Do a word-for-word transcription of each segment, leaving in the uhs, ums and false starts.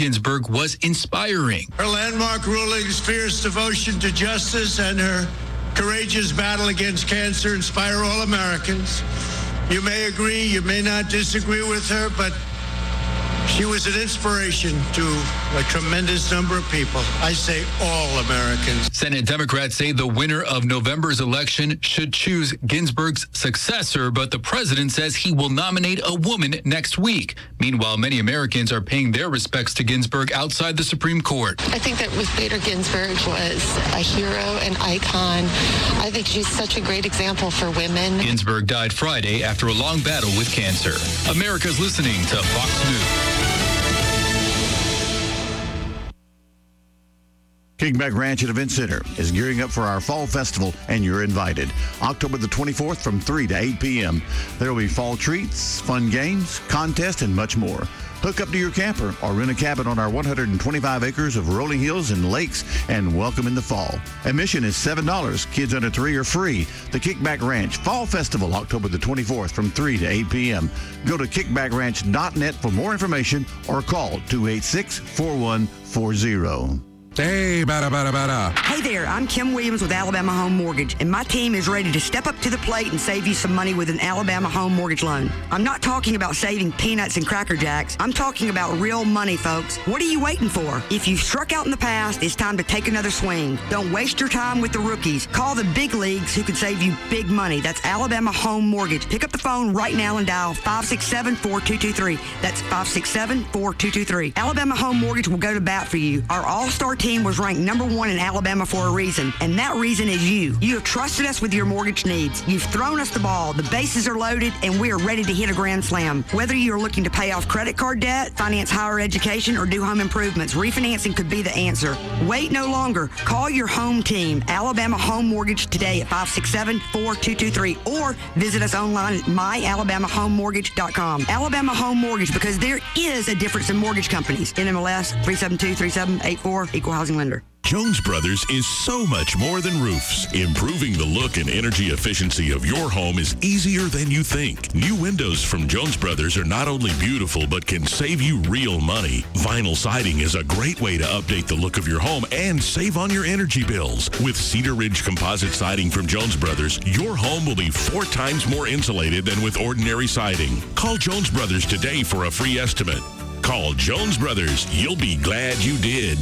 Ginsburg was inspiring. Her landmark rulings, fierce devotion to justice, and her courageous battle against cancer inspire all Americans. You may agree, you may not disagree with her, but she was an inspiration to a tremendous number of people. I say all Americans. Senate Democrats say the winner of November's election should choose Ginsburg's successor, but the president says he will nominate a woman next week. Meanwhile, many Americans are paying their respects to Ginsburg outside the Supreme Court. I think that Ruth Bader Ginsburg was a hero, an icon. I think she's such a great example for women. Ginsburg died Friday after a long battle with cancer. America's listening to Fox News. Kickback Ranch and Event Center is gearing up for our Fall Festival, and you're invited. October the twenty-fourth from three to eight p.m. There will be fall treats, fun games, contests, and much more. Hook up to your camper or rent a cabin on our one hundred twenty-five acres of rolling hills and lakes, and welcome in the fall. Admission is seven dollars. Kids under three are free. The Kickback Ranch Fall Festival, October the twenty-fourth from three to eight p.m. Go to kickback ranch dot net for more information or call two eight six, four one four zero. Hey, bada, bada, bada. Hey there, I'm Kim Williams with Alabama Home Mortgage, and my team is ready to step up to the plate and save you some money with an Alabama Home Mortgage loan. I'm not talking about saving peanuts and Cracker Jacks. I'm talking about real money, folks. What are you waiting for? If you've struck out in the past, it's time to take another swing. Don't waste your time with the rookies. Call the big leagues who can save you big money. That's Alabama Home Mortgage. Pick up the phone right now and dial five six seven, four two two three. That's five six seven, four two two three. Alabama Home Mortgage will go to bat for you. Our all-star team was ranked number one in Alabama for a reason, and that reason is you. You have trusted us with your mortgage needs. You've thrown us the ball. The bases are loaded, and we are ready to hit a grand slam. Whether you're looking to pay off credit card debt, finance higher education, or do home improvements, refinancing could be the answer. Wait no longer. Call your home team, Alabama Home Mortgage, today at five six seven, four two two three, or visit us online at my alabama home mortgage dot com. Alabama Home Mortgage, because there is a difference in mortgage companies. N M L S three seven two, three seven eight four, Equal Housing Lender. Jones Brothers is so much more than roofs. Improving the look and energy efficiency of your home is easier than you think. New windows from Jones Brothers are not only beautiful, but can save you real money. Vinyl siding is a great way to update the look of your home and save on your energy bills. With Cedar Ridge composite siding from Jones Brothers, your home will be four times more insulated than with ordinary siding. Call Jones Brothers today for a free estimate. Call Jones Brothers. You'll be glad you did.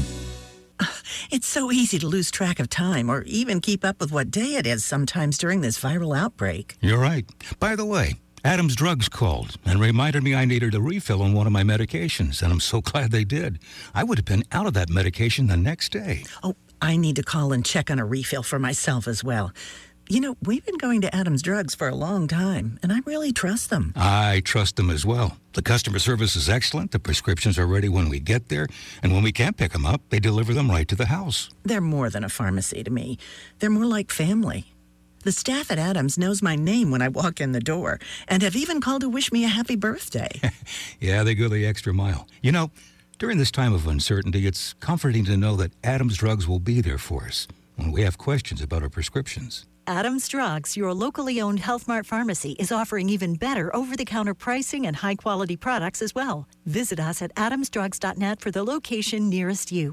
It's so easy to lose track of time or even keep up with what day it is sometimes during this viral outbreak. You're right. By the way, Adams Drugs called and reminded me I needed a refill on one of my medications, and I'm so glad they did. I would have been out of that medication the next day. Oh, I need to call and check on a refill for myself as well. You know, we've been going to Adams Drugs for a long time, and I really trust them. I trust them as well. The customer service is excellent. The prescriptions are ready when we get there, and when we can't pick them up, they deliver them right to the house. They're more than a pharmacy to me. They're more like family. The staff at Adams knows my name when I walk in the door, and have even called to wish me a happy birthday. Yeah, they go the extra mile. You know, during this time of uncertainty, it's comforting to know that Adams Drugs will be there for us when we have questions about our prescriptions. Adams Drugs, your locally owned Health Mart pharmacy, is offering even better over-the-counter pricing and high-quality products as well. Visit us at adams drugs dot net for the location nearest you.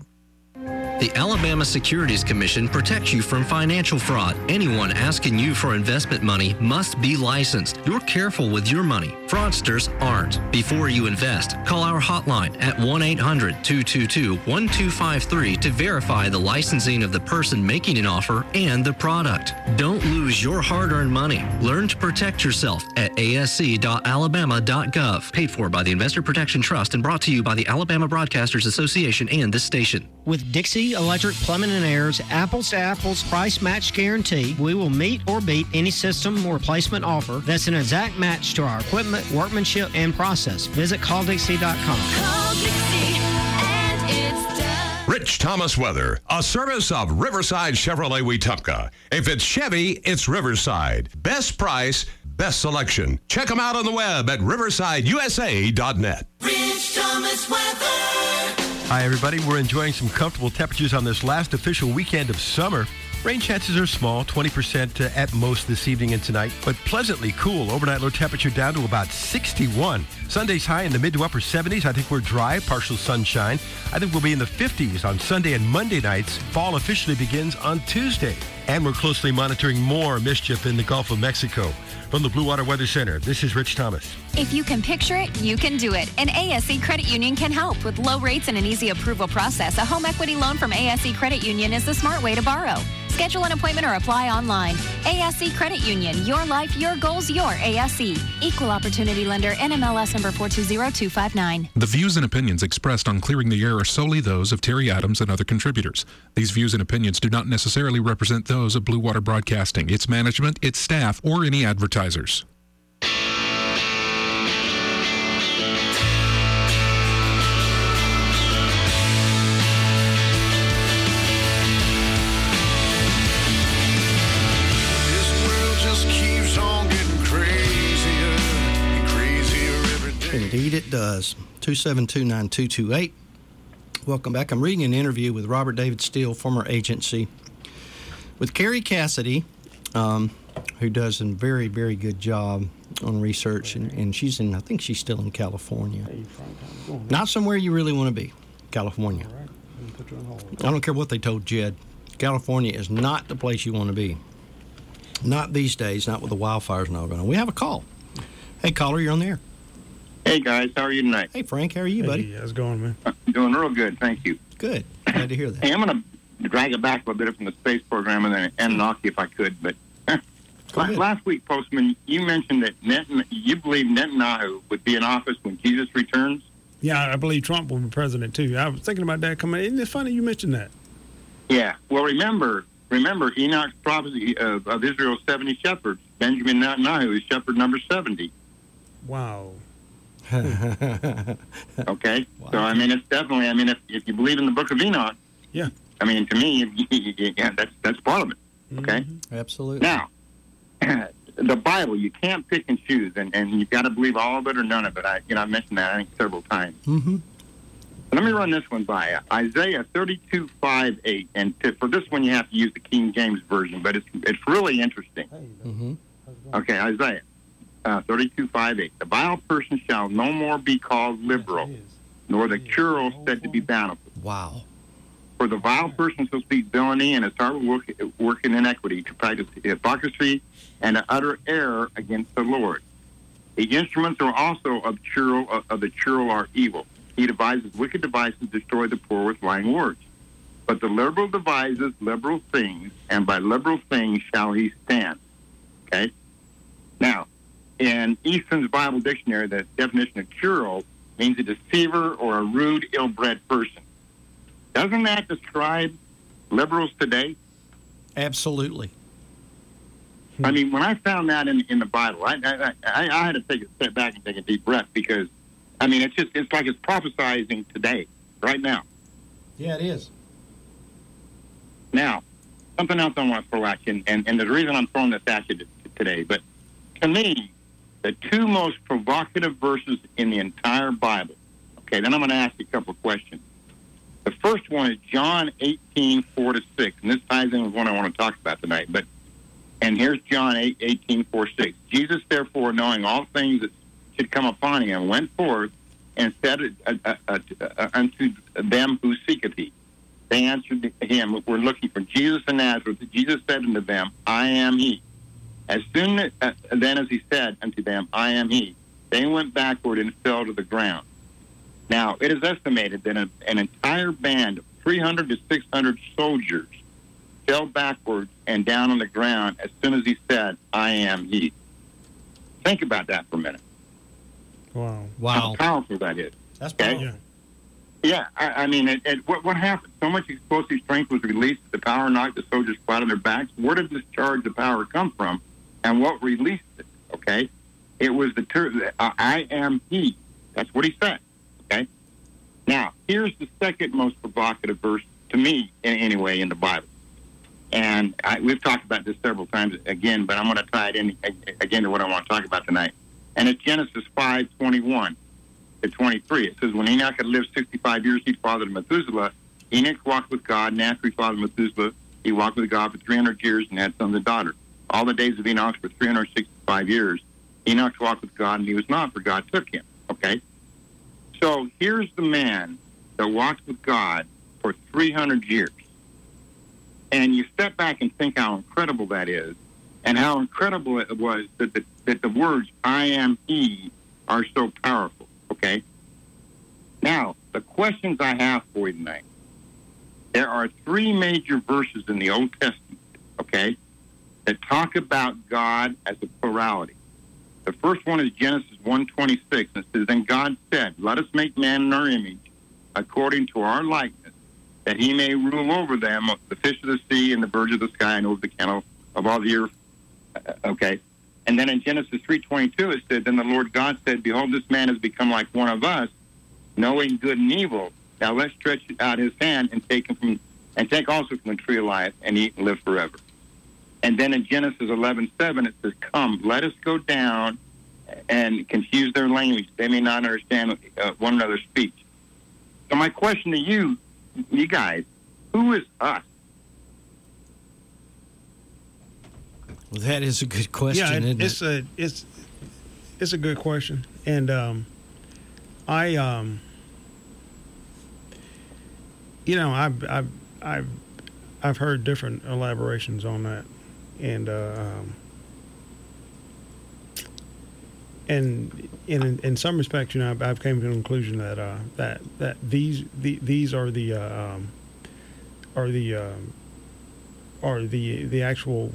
The Alabama Securities Commission protects you from financial fraud. Anyone asking you for investment money must be licensed. You're careful with your money. Fraudsters aren't. Before you invest, call our hotline at one eight hundred, two two two, one two five three to verify the licensing of the person making an offer and the product. Don't lose your hard-earned money. Learn to protect yourself at a s c dot alabama dot gov. Paid for by the Investor Protection Trust and brought to you by the Alabama Broadcasters Association and this station. With Dixie Electric Plumbing and Air's apples to apples price match guarantee, we will meet or beat any system or replacement offer that's an exact match to our equipment, workmanship, and process. Visit call dixie dot com. Call Dixie and it's done. Rich Thomas Weather, a service of Riverside Chevrolet Wetumpka. If it's Chevy, it's Riverside. Best price, best selection. Check them out on the web at riverside u s a dot net. Rich Thomas Weather. Hi, everybody. We're enjoying some comfortable temperatures on this last official weekend of summer. Rain chances are small, twenty percent uh, at most this evening and tonight, but pleasantly cool. Overnight low temperature down to about sixty-one. Sunday's high in the mid to upper seventies. I think we're dry, partial sunshine. I think we'll be in the fifties on Sunday and Monday nights. Fall officially begins on Tuesday. And we're closely monitoring more mischief in the Gulf of Mexico. From the Blue Water Weather Center, this is Rich Thomas. If you can picture it, you can do it. And A S E Credit Union can help. With low rates and an easy approval process, a home equity loan from A S E Credit Union is the smart way to borrow. Schedule an appointment or apply online. A S E Credit Union. Your life, your goals, your A S E. Equal Opportunity Lender. N M L S number four two zero two five nine. The views and opinions expressed on Clearing the Air are solely those of Terry Adams and other contributors. These views and opinions do not necessarily represent those of Blue Water Broadcasting, its management, its staff, or any advertisers. Indeed it does. two seven two, nine two two eight. Welcome back. I'm reading an interview with Robert David Steele, former agency, with Carrie Cassidy, um, who does a very, very good job on research, and, and she's in, I think she's still in California. Not somewhere you really want to be, California. I don't care what they told Jed. California is not the place you want to be. Not these days, not with the wildfires and all going on. We have a call. Hey, caller, you're on the air. Hey, guys. How are you tonight? Hey, Frank. How are you, buddy? Hey, how's it going, man? Uh, doing real good. Thank you. Good. Glad to hear that. Hey, I'm going to drag it back a little bit from the space program and then Anunnaki if I could. But last, last week, Postman, you mentioned that Net, you believe Netanyahu would be in office when Jesus returns. Yeah, I believe Trump will be president, too. I was thinking about that coming. Isn't it funny you mentioned that? Yeah. Well, remember, remember Enoch's prophecy of, of Israel's seventy shepherds. Benjamin Netanyahu is shepherd number seventy. Wow. Okay, wow. So I mean, it's definitely. I mean, if, if you believe in the Book of Enoch, yeah. I mean, to me, yeah, that's that's part of it. Okay, mm-hmm. Absolutely. Now, the Bible, you can't pick and choose, and, and you've got to believe all of it or none of it. I, you know, I mentioned that I think several times. Mm-hmm. Let me run this one by you. Isaiah thirty-two, five, eight, and to, for this one, you have to use the King James version, but it's it's really interesting. Mm-hmm. Okay, Isaiah. Uh, thirty-two, five, eight. The vile person shall no more be called liberal, nor the churl said to be bountiful. Wow. For the vile person shall speak villainy, and his heart will work, work in inequity, to practice hypocrisy and to utter error against the Lord. The instruments are also of churl of the churl are evil. He devises wicked devices to destroy the poor with lying words. But the liberal devises liberal things, and by liberal things shall he stand. Okay? Now, in Easton's Bible Dictionary, the definition of churl means a deceiver or a rude, ill-bred person. Doesn't that describe liberals today? Absolutely. I mean, when I found that in in the Bible, I I, I I had to take a step back and take a deep breath because, I mean, it's just it's like it's prophesizing today, right now. Yeah, it is. Now, something else I want to throw at you, and, and the reason I'm throwing this at you today, but to me, the two most provocative verses in the entire Bible. Okay, then I'm going to ask you a couple of questions. The first one is John eighteen, four to six, and this ties in with what I want to talk about tonight. But and here's John eight, eighteen, four, six. Jesus, therefore, knowing all things that should come upon him, went forth and said uh, uh, uh, uh, unto them who seeketh thee. They answered him, we're looking for Jesus of Nazareth. Jesus said unto them, I am he. As soon as, uh, then as he said unto them, I am he, they went backward and fell to the ground. Now, it is estimated that a, an entire band of three hundred to six hundred soldiers fell backwards and down on the ground as soon as he said, I am he. Think about that for a minute. Wow. Wow. How powerful that is. That's powerful. powerful. Yeah, I, I mean, it, it, what, what happened? So much explosive strength was released that the power knocked the soldiers flat on their backs. Where did this charge of power come from? And what released it, okay? It was the term, uh, I am he. That's what he said, okay? Now, here's the second most provocative verse, to me, in, anyway, in the Bible. And I, we've talked about this several times again, but I'm going to tie it in again to what I want to talk about tonight. And it's Genesis five, twenty-one to twenty-three. It says, when Enoch had lived sixty-five years, he fathered Methuselah. Enoch walked with God, and after he fathered Methuselah, He walked with God for three hundred years and had sons and daughters. All the days of Enoch were three hundred sixty-five years. Enoch walked with God, and he was not, for God took him. Okay? So here's the man that walked with God for three hundred years. And you step back and think how incredible that is, and how incredible it was that the, that the words, I am he, are so powerful. Okay? Now, the questions I have for you tonight. There are three major verses in the Old Testament, okay, that talk about God as a plurality. The first one is Genesis one twenty-six, and it says, Then God said, Let us make man in our image, according to our likeness, that he may rule over them, the fish of the sea and the birds of the sky, and over the cattle of all the earth. Uh, okay. And then in Genesis three twenty-two, it said, Then the Lord God said, Behold, this man has become like one of us, knowing good and evil. Now let's stretch out his hand and take him from, and take also from the tree of life and eat and live forever. And then in Genesis eleven seven, it says, Come, let us go down and confuse their language. They may not understand uh, one another's speech. So my question to you, you guys, who is us? Well, that is a good question, yeah, it, isn't it's it? a it's it's a good question, and um, I um, you know, I've I've I've I've heard different elaborations on that, and uh, um, and in in some respects, you know, I've, I've came to the conclusion that uh, that that these the, these are the uh, um, are the uh, are the the actual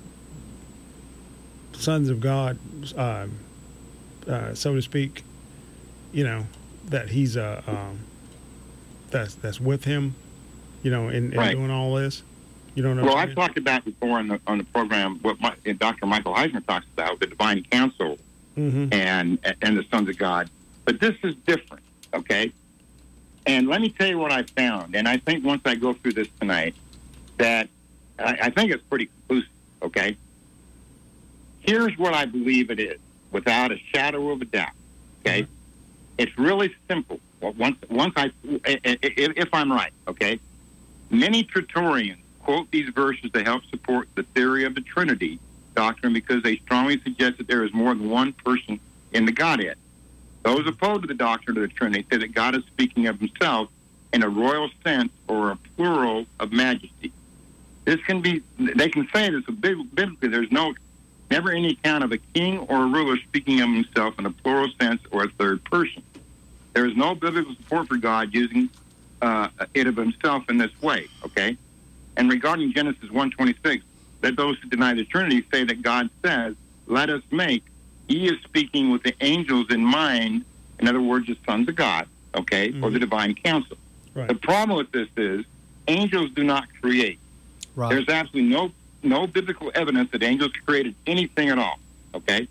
sons of God, uh, uh, so to speak. You know, that he's uh, um, that's that's with him. You know, in, in right. doing all this. You don't know. Well, I've talked about before on the on the program what my, Doctor Michael Heisman talks about, the divine counsel. Mm-hmm. and and the sons of God. But this is different, okay? And let me tell you what I found. And I think once I go through this tonight, that I, I think it's pretty conclusive, okay? Here's what I believe it is, without a shadow of a doubt, okay? Mm-hmm. It's really simple. Well, once, once I, if, if I'm right, okay? Many Triturians quote these verses to help support the theory of the Trinity doctrine because they strongly suggest that there is more than one person in the Godhead. Those opposed to the doctrine of the Trinity say that God is speaking of himself in a royal sense or a plural of majesty. This can be, they can say this biblically, there's no, never any account of a king or a ruler speaking of himself in a plural sense or a third person. There is no biblical support for God using uh, it of himself in this way, okay? And regarding Genesis one twenty-six, that those who deny the Trinity say that God says, let us make. He is speaking with the angels in mind, in other words, the sons of God, okay, mm-hmm. or the divine counsel. Right. The problem with this is angels do not create. Right. There's absolutely no no biblical evidence that angels created anything at all, okay?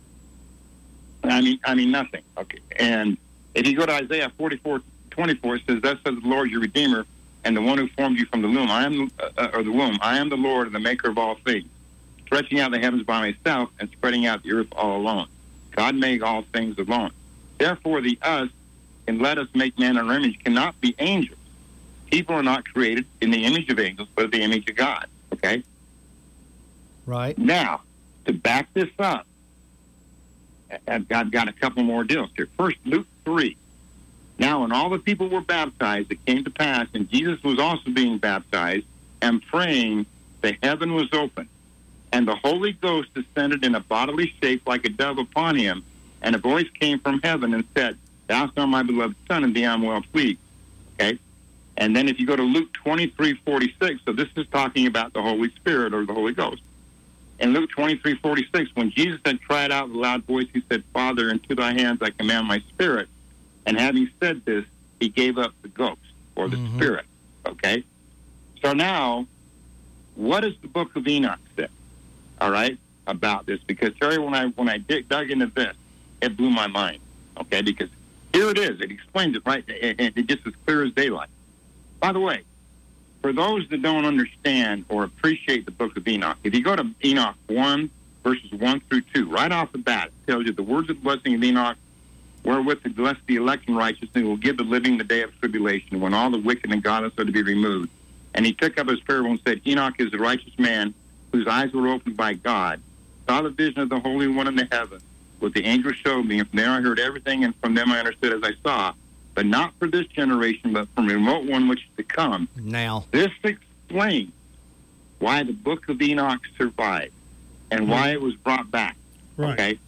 I mean, I mean nothing, okay? And if you go to Isaiah forty-four twenty-four, it says, thus says the Lord your Redeemer, and the one who formed you from the womb, I am, uh, or the womb, I am the Lord and the maker of all things, stretching out the heavens by myself and spreading out the earth all alone. God made all things alone. Therefore, the us and let us make man in our image cannot be angels. People are not created in the image of angels, but the image of God. Okay? Right. Now, to back this up, I've got, I've got a couple more deals here. First, Luke three. Now, when all the people were baptized, it came to pass, and Jesus was also being baptized and praying, the heaven was open, and the Holy Ghost descended in a bodily shape like a dove upon him, and a voice came from heaven and said, thou art my beloved Son, and thee I am well pleased. Okay? And then if you go to Luke twenty-three forty-six, so this is talking about the Holy Spirit or the Holy Ghost. In Luke twenty-three forty-six, when Jesus had cried out with a loud voice, he said, Father, into thy hands I command my spirit. And having said this, he gave up the ghost or the mm-hmm. spirit. Okay? So now, what does the book of Enoch say? All right? About this. Because, Terry, when I when I dig, dug into this, it blew my mind. Okay? Because here it is. It explains it right. And it, it just as clear as daylight. By the way, for those that don't understand or appreciate the book of Enoch, if you go to Enoch one, verses one through two, right off the bat, it tells you the words of the blessing of Enoch, wherewith the bless the elect and righteousness will give the living the day of tribulation, when all the wicked and godless are to be removed. And he took up his parable and said, Enoch is the righteous man whose eyes were opened by God, saw the vision of the Holy One in the heaven, what the angel showed me, and from there I heard everything, and from them I understood as I saw, but not for this generation, but from a remote one which is to come. Now. This explains why the book of Enoch survived and why it was brought back. Right. Okay?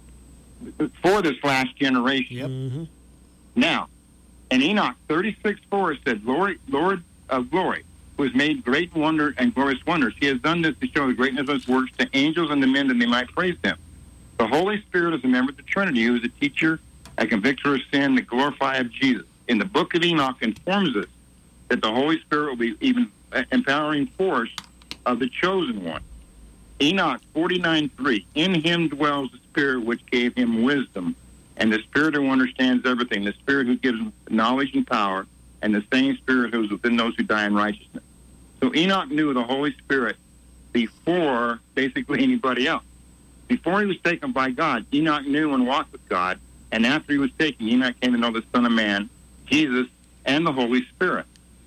For this last generation. Yep. Mm-hmm. Now, in Enoch thirty-six four, it said, Lord, Lord of glory, who has made great wonder and glorious wonders. He has done this to show the greatness of his works to angels and to men that they might praise him. The Holy Spirit is a member of the Trinity, who is a teacher, a convictor of sin, the glorifier of Jesus. In the book of Enoch informs us that the Holy Spirit will be even empowering force of the chosen one. Enoch forty-nine three, in him dwells the Spirit which gave him wisdom, and the Spirit who understands everything, the Spirit who gives knowledge and power, and the same Spirit who is within those who die in righteousness. So Enoch knew the Holy Spirit before basically anybody else. Before he was taken by God, Enoch knew and walked with God, and after he was taken, Enoch came to know the Son of Man, Jesus, and the Holy Spirit.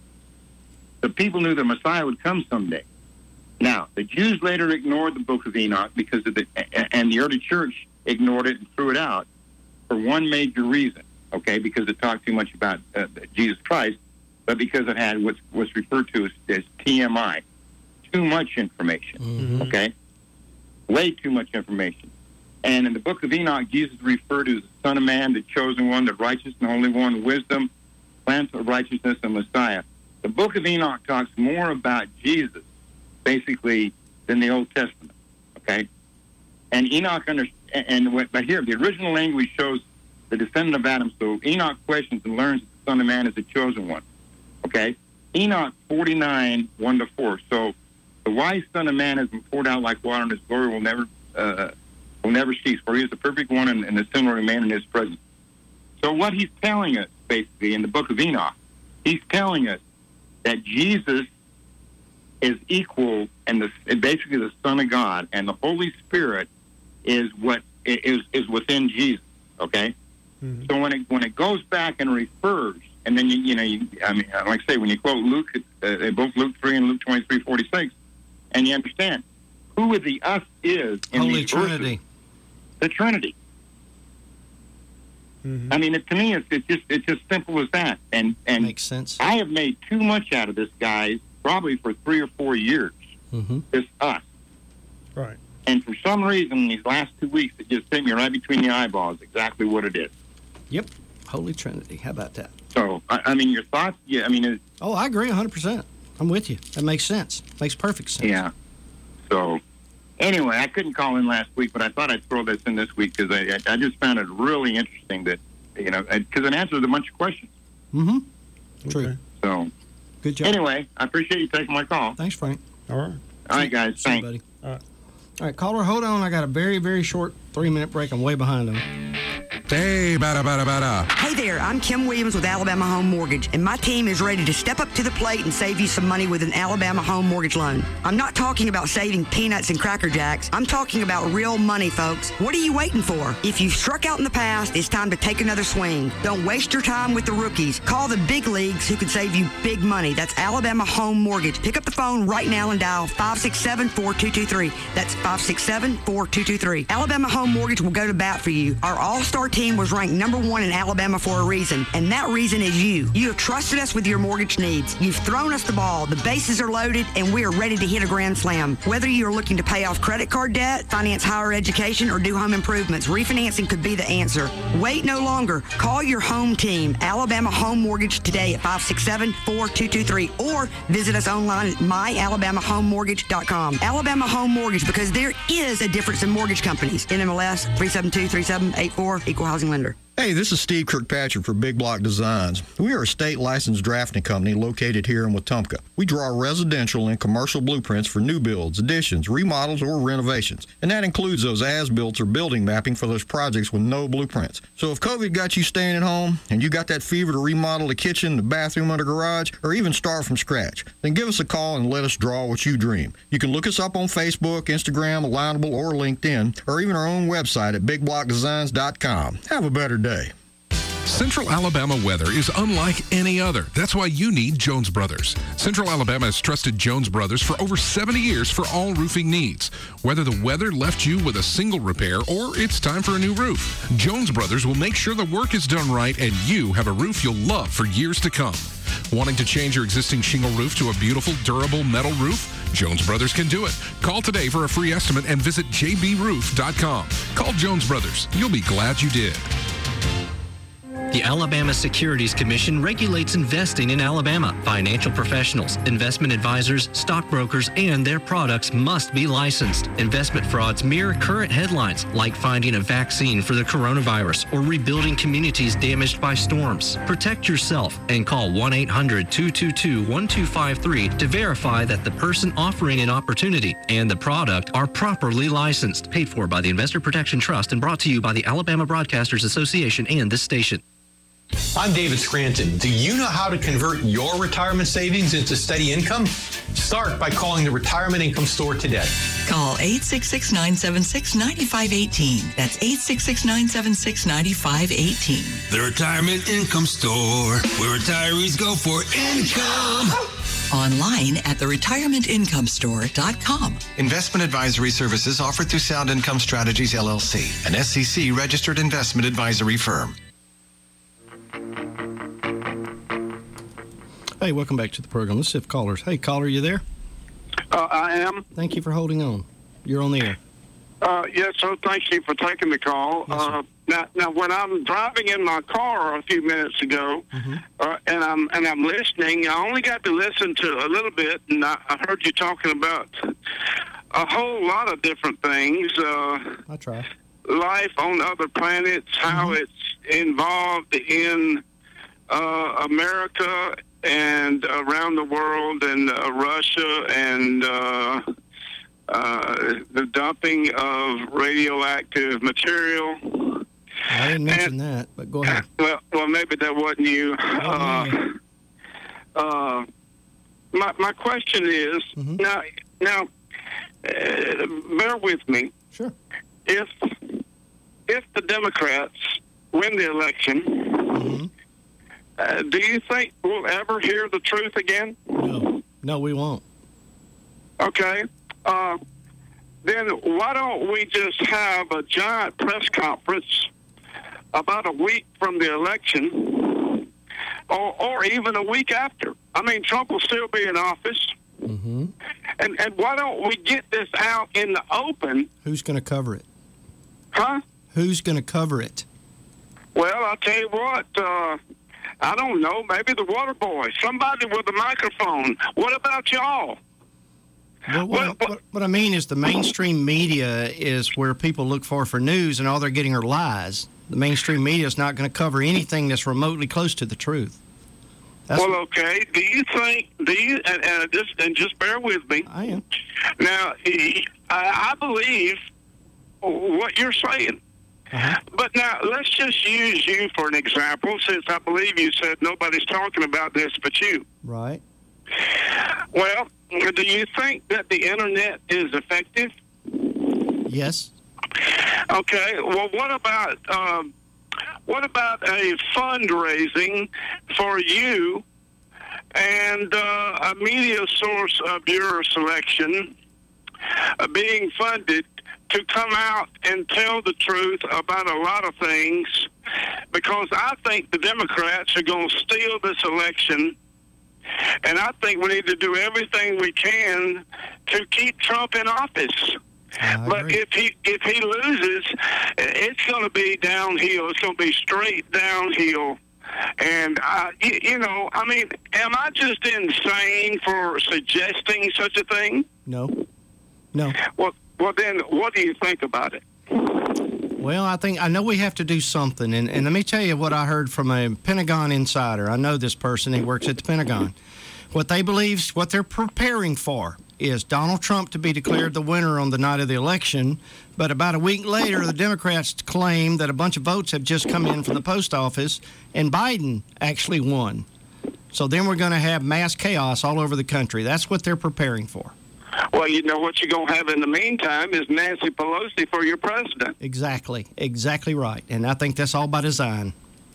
The people knew the Messiah would come someday. Now, the Jews later ignored the book of Enoch because of the, and the early church ignored it and threw it out for one major reason, okay, because it talked too much about uh, Jesus Christ, but because it had what's, what's referred to as, as T M I, too much information, Mm-hmm. okay, way too much information. And in the book of Enoch, Jesus referred to as the Son of Man, the chosen one, the righteous and holy one, wisdom, plans of righteousness, and Messiah. The book of Enoch talks more about Jesus, basically, than the Old Testament, okay? And Enoch, under, and what, but here, the original language shows the descendant of Adam, so Enoch questions and learns that the Son of Man is the chosen one, okay? Enoch forty-nine, one to four, so the wise Son of Man has been poured out like water, and his glory will never uh, will never cease, for he is the perfect one, and, and the sin will remain in his presence. So what he's telling us, basically, in the book of Enoch, he's telling us that Jesus is equal and the, basically the Son of God, and the Holy Spirit is what is is within Jesus. Okay, mm-hmm. So when it when it goes back and refers, and then you you know you, I mean like I say when you quote Luke, uh, both Luke three and Luke twenty three forty six, and you understand who the us is in Holy these verses. Trinity, the Trinity. Mm-hmm. I mean, it, to me, it's, it's just it's just simple as that. And and makes sense. I have made too much out of this, guys, probably for three or four years. Mm-hmm. This us. Right. And for some reason, these last two weeks, it just hit me right between the eyeballs exactly what it is. Yep. Holy Trinity. How about that? So, I, I mean, your thoughts? Yeah, I mean, it, Oh, I agree one hundred percent. I'm with you. That makes sense. Makes perfect sense. yeah. So, anyway, I couldn't call in last week, but I thought I'd throw this in this week because I, I I just found it really interesting that, you know, because it answers a bunch of questions. Mm-hmm. True. Okay. So, Good job. anyway, I appreciate you taking my call. Thanks, Frank. All right. All right, guys. See you, Thanks. buddy. All right. All right, caller, hold on. I got a very, very short three-minute break. I'm way behind them. Hey, bada, bada, bada. Hey there, I'm Kim Williams with Alabama Home Mortgage, and my team is ready to step up to the plate and save you some money with an Alabama Home Mortgage loan. I'm not talking about saving peanuts and Cracker Jacks. I'm talking about real money, folks. What are you waiting for? If you've struck out in the past, it's time to take another swing. Don't waste your time with the rookies. Call the big leagues who can save you big money. That's Alabama Home Mortgage. Pick up the phone right now and dial five six seven, four two two three. That's five six seven, four two two three. Alabama Home Mortgage will go to bat for you. Our all-star team was ranked number one in Alabama for a reason, and that reason is you. You have trusted us with your mortgage needs. You've thrown us the ball. The bases are loaded, and we are ready to hit a grand slam. Whether you're looking to pay off credit card debt, finance higher education, or do home improvements, refinancing could be the answer. Wait no longer. Call your home team, Alabama Home Mortgage, today at five six seven, four two two three, or visit us online at my alabama home mortgage dot com. Alabama Home Mortgage, because there is a difference in mortgage companies. N M L S three seven two, three seven eight four, Equal Housing Lender. Hey, this is Steve Kirkpatrick for Big Block Designs. We are a state licensed drafting company located here in Wetumpka. We draw residential and commercial blueprints for new builds, additions, remodels, or renovations. And that includes those as-built or building mapping for those projects with no blueprints. So if COVID got you staying at home and you got that fever to remodel the kitchen, the bathroom, or the garage, or even start from scratch, then give us a call and let us draw what you dream. You can look us up on Facebook, Instagram, Alignable, or LinkedIn, or even our own website at big block designs dot com. Have a better day. Central Alabama weather is unlike any other. That's why you need Jones Brothers. Central Alabama has trusted Jones Brothers for over seventy years for all roofing needs. Whether the weather left you with a single repair or it's time for a new roof, Jones Brothers will make sure the work is done right and you have a roof you'll love for years to come. Wanting to change your existing shingle roof to a beautiful, durable metal roof? Jones Brothers can do it. Call today for a free estimate and visit j b roof dot com. Call Jones Brothers. You'll be glad you did. The Alabama Securities Commission regulates investing in Alabama. Financial professionals, investment advisors, stockbrokers, and their products must be licensed. Investment frauds mirror current headlines like finding a vaccine for the coronavirus or rebuilding communities damaged by storms. Protect yourself and call one eight hundred two two two one two five three to verify that the person offering an opportunity and the product are properly licensed. Paid for by the Investor Protection Trust and brought to you by the Alabama Broadcasters Association and this station. I'm David Scranton. Do you know how to convert your retirement savings into steady income? Start by calling the Retirement Income Store today. Call eight six six, nine seven six, nine five one eight. That's eight six six, nine seven six, nine five one eight. The Retirement Income Store, where retirees go for income. Online at the retirement income store dot com. Investment advisory services offered through Sound Income Strategies, L L C, an S E C-registered investment advisory firm. Hey, welcome back to the program. Let's see if callers. Hey, caller, you there? Uh, I am. Thank you for holding on. You're on the air. Uh, yes, sir. Thank you for taking the call. Yes, uh, now, now, when I'm driving in my car a few minutes ago, mm-hmm. uh, and I'm and I'm listening, I only got to listen to a little bit, and I, I heard you talking about a whole lot of different things. Uh, I try. Life on other planets, how mm-hmm. it's involved in uh, America and around the world, and uh, Russia, and uh, uh, the dumping of radioactive material. I didn't mention and, that, but go ahead. Well, well, maybe that wasn't you. Uh, uh, my my question is mm-hmm. now. Now, uh, bear with me. Sure. If if the Democrats win the election. Mm-hmm. Uh, do you think we'll ever hear the truth again? No. No, we won't. Okay. Uh, then why don't we just have a giant press conference about a week from the election, or, or even a week after? I mean, Trump will still be in office. Mm-hmm. And, and why don't we get this out in the open? Who's going to cover it? Huh? Who's going to cover it? Well, I'll tell you what. Uh, I don't know, maybe the water boy, somebody with a microphone. What about y'all? Well, what, what, what I mean is the mainstream media is where people look for for news, and all they're getting are lies. The mainstream media is not going to cover anything that's remotely close to the truth. That's well, okay. Do you think, do you, and, and, just, and just bear with me. I am. Now, I, I believe what you're saying. Uh-huh. But now, let's just use you for an example, since I believe you said nobody's talking about this but you. Right. Well, do you think that the Internet is effective? Yes. Okay. Well, what about um, what about a fundraising for you and uh, a media source of your selection uh, being funded to come out and tell the truth about a lot of things, because I think the Democrats are going to steal this election, and I think we need to do everything we can to keep Trump in office. But if he if he loses, it's going to be downhill. It's going to be straight downhill. And, I, you, you know, I mean, am I just insane for suggesting such a thing? No. No. Well, well, then, what do you think about it? Well, I think I know we have to do something. And, and let me tell you what I heard from a Pentagon insider. I know this person. He works at the Pentagon. What they believe, what they're preparing for is Donald Trump to be declared the winner on the night of the election. But about a week later, the Democrats claim that a bunch of votes have just come in from the post office, and Biden actually won. So then we're going to have mass chaos all over the country. That's what they're preparing for. Well, you know what you're going to have in the meantime is Nancy Pelosi for your president. Exactly. Exactly right. And I think that's all by design.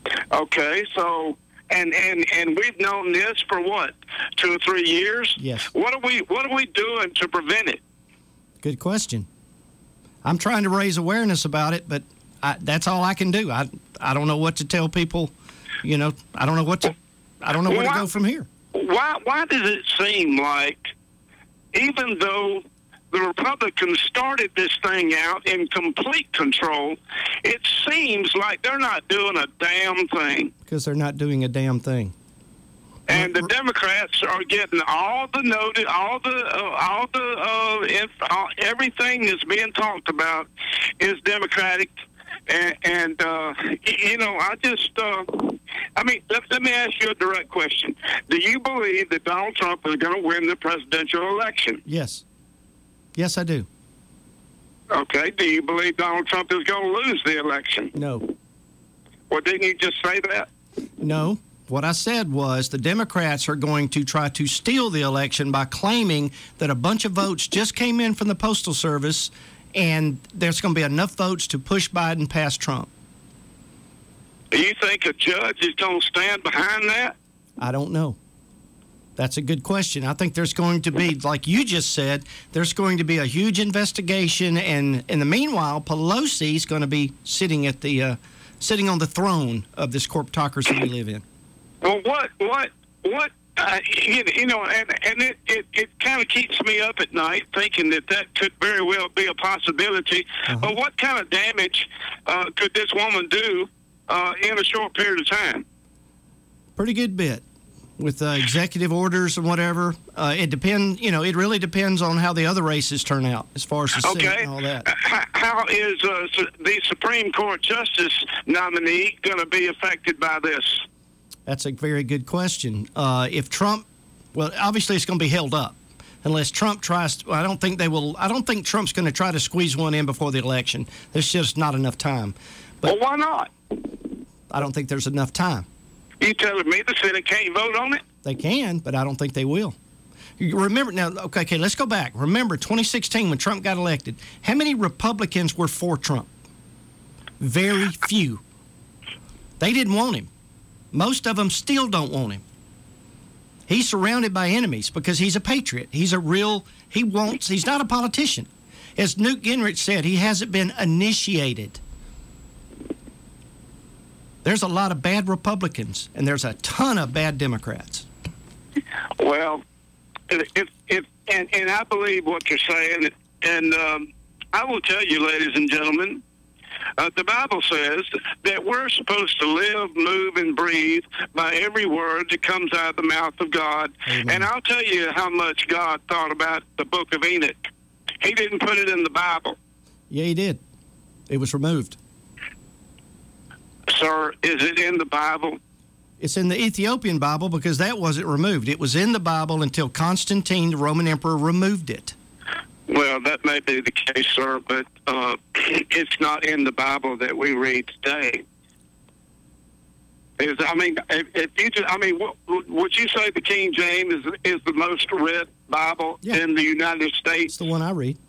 Okay, so and and and we've known this for what, two or three years? Yes. What are we What are we doing to prevent it? Good question. I'm trying to raise awareness about it, but I, that's all I can do. I I don't know what to tell people. You know, I don't know what to. I don't know where Why- to go from here. Why Why does it seem like, even though the Republicans started this thing out in complete control, it seems like they're not doing a damn thing. Because they're not doing a damn thing. And the Democrats are getting all the notice, all the, uh, all the, uh, inf- all, everything that's being talked about is Democratic. And, and uh, y- you know, I just, uh, I mean, let, let me ask you a direct question. Do you believe that Donald Trump is going to win the presidential election? Yes. Yes, I do. Okay. Do you believe Donald Trump is going to lose the election? No. Well, didn't you just say that? No. What I said was the Democrats are going to try to steal the election by claiming that a bunch of votes just came in from the Postal Service and there's going to be enough votes to push Biden past Trump. Do you think a judge is going to stand behind that? I don't know. That's a good question. I think there's going to be, like you just said, there's going to be a huge investigation, and in the meanwhile, Pelosi's going to be sitting at the uh, sitting on the throne of this corporatocracy we live in. Well, what, what, what, uh, you, you know, and, and it, it, it kind of keeps me up at night thinking that that could very well be a possibility. Uh-huh. But what kind of damage uh, could this woman do uh, in a short period of time? Pretty good bit. With uh, executive orders and whatever. Uh, it depend, you know, it really depends on how the other races turn out as far as the Senate Okay. and all that. How, how is uh, su- the Supreme Court Justice nominee going to be affected by this? That's a very good question. Uh, if Trump, well, obviously it's going to be held up unless Trump tries to, I don't think they will, I don't think Trump's going to try to squeeze one in before the election. There's just not enough time. But, well, why not? I don't think there's enough time. You telling me the Senate can't vote on it? They can, but I don't think they will. You remember now, okay, okay, let's go back. Remember twenty sixteen when Trump got elected. How many Republicans were for Trump? Very few. They didn't want him. Most of them still don't want him. He's surrounded by enemies because he's a patriot. He's a real, he wants, he's not a politician. As Newt Gingrich said, he hasn't been initiated. There's a lot of bad Republicans, and there's a ton of bad Democrats. Well, if, if, and, and I believe what you're saying, and um, I will tell you, ladies and gentlemen, uh, the Bible says that we're supposed to live, move, and breathe by every word that comes out of the mouth of God. Amen. And I'll tell you how much God thought about the book of Enoch. He didn't put it in the Bible. Yeah, he did. It was removed. Sir, is it in the Bible? It's in the Ethiopian Bible because that wasn't removed. It was in the Bible until Constantine, the Roman emperor, removed it. Well, that may be the case, sir, but uh, it's not in the Bible that we read today. Is I mean, if, if you just, I mean, what, would you say the King James is is the most read Bible Yeah. in the United States? It's the one I read.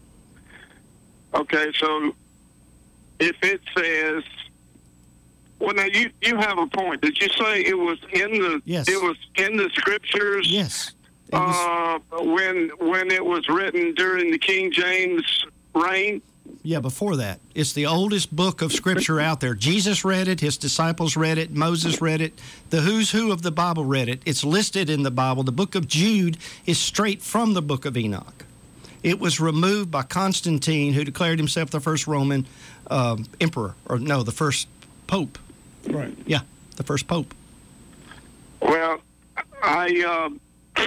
Okay, so if it says, well, now you you have a point. Did you say it was in the Yes. it was in the scriptures? Yes. Uh, when when it was written during the King James reign? Yeah, before that. It's the oldest book of Scripture out there. Jesus read it. His disciples read it. Moses read it. The who's who of the Bible read it. It's listed in the Bible. The book of Jude is straight from the book of Enoch. It was removed by Constantine, who declared himself the first Roman um, emperor, or no, the first pope. Right. Yeah, the first pope. Well, I uh,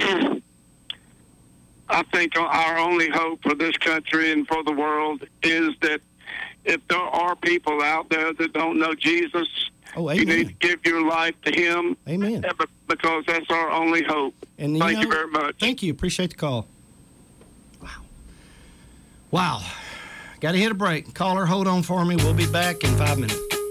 I think our only hope for this country and for the world is that if there are people out there that don't know Jesus, oh, you need to give your life to Him. Amen. Because that's our only hope. And Thank know, you very much. Thank you. Appreciate the call. Wow. Wow. Got to hit a break. Caller, hold on for me. We'll be back in five minutes.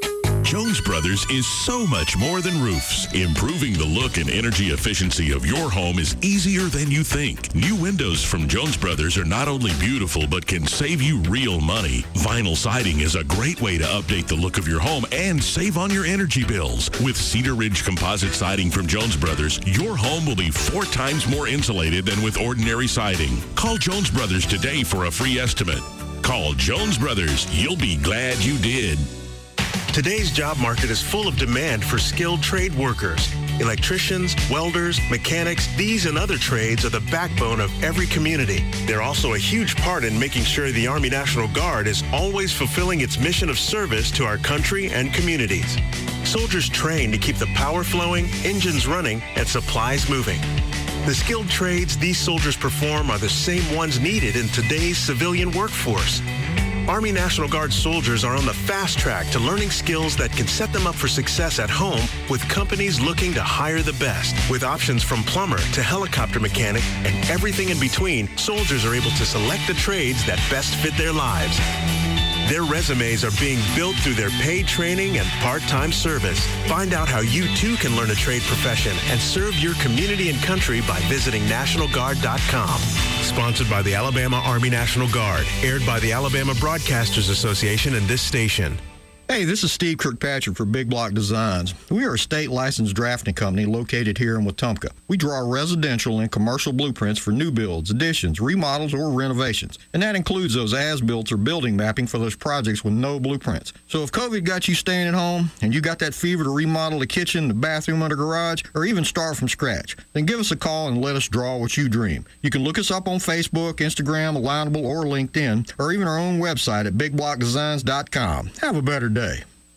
Jones Brothers is so much more than roofs. Improving the look and energy efficiency of your home is easier than you think. New windows from Jones Brothers are not only beautiful, but can save you real money. Vinyl siding is a great way to update the look of your home and save on your energy bills. With Cedar Ridge composite siding from Jones Brothers, your home will be four times more insulated than with ordinary siding. Call Jones Brothers today for a free estimate. Call Jones Brothers. You'll be glad you did. Today's job market is full of demand for skilled trade workers. Electricians, welders, mechanics, these and other trades are the backbone of every community. They're also a huge part in making sure the Army National Guard is always fulfilling its mission of service to our country and communities. Soldiers train to keep the power flowing, engines running, and supplies moving. The skilled trades these soldiers perform are the same ones needed in today's civilian workforce. Army National Guard soldiers are on the fast track to learning skills that can set them up for success at home with companies looking to hire the best. With options from plumber to helicopter mechanic and everything in between, soldiers are able to select the trades that best fit their lives. Their resumes are being built through their paid training and part-time service. Find out how you too can learn a trade profession and serve your community and country by visiting National Guard dot com. Sponsored by the Alabama Army National Guard. Aired by the Alabama Broadcasters Association and this station. Hey, this is Steve Kirkpatrick for Big Block Designs. We are a state licensed drafting company located here in Wetumpka. We draw residential and commercial blueprints for new builds, additions, remodels, or renovations. And that includes those as-built or building mapping for those projects with no blueprints. So if COVID got you staying at home and you got that fever to remodel the kitchen, the bathroom, or the garage, or even start from scratch, then give us a call and let us draw what you dream. You can look us up on Facebook, Instagram, Alignable, or LinkedIn, or even our own website at big block designs dot com. Have a better day.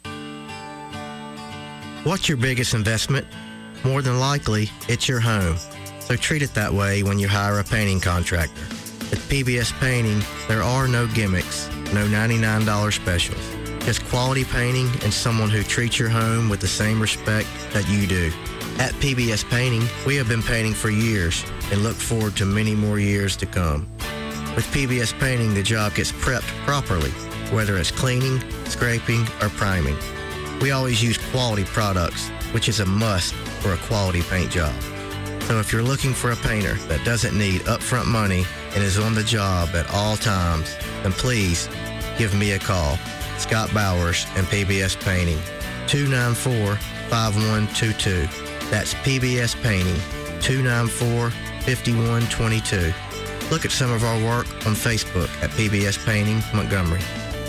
What's your biggest investment? More than likely, it's your home. So treat it that way when you hire a painting contractor. At P B S Painting, there are no gimmicks, no ninety-nine dollars specials. Just quality painting and someone who treats your home with the same respect that you do. At P B S Painting, we have been painting for years and look forward to many more years to come. With P B S Painting, the job gets prepped properly, whether it's cleaning, scraping, or priming. We always use quality products, which is a must for a quality paint job. So if you're looking for a painter that doesn't need upfront money and is on the job at all times, then please give me a call. Scott Bowers and P B S Painting, two nine four, five one two two. That's P B S Painting, two nine four, five one two two. Look at some of our work on Facebook at P B S Painting Montgomery.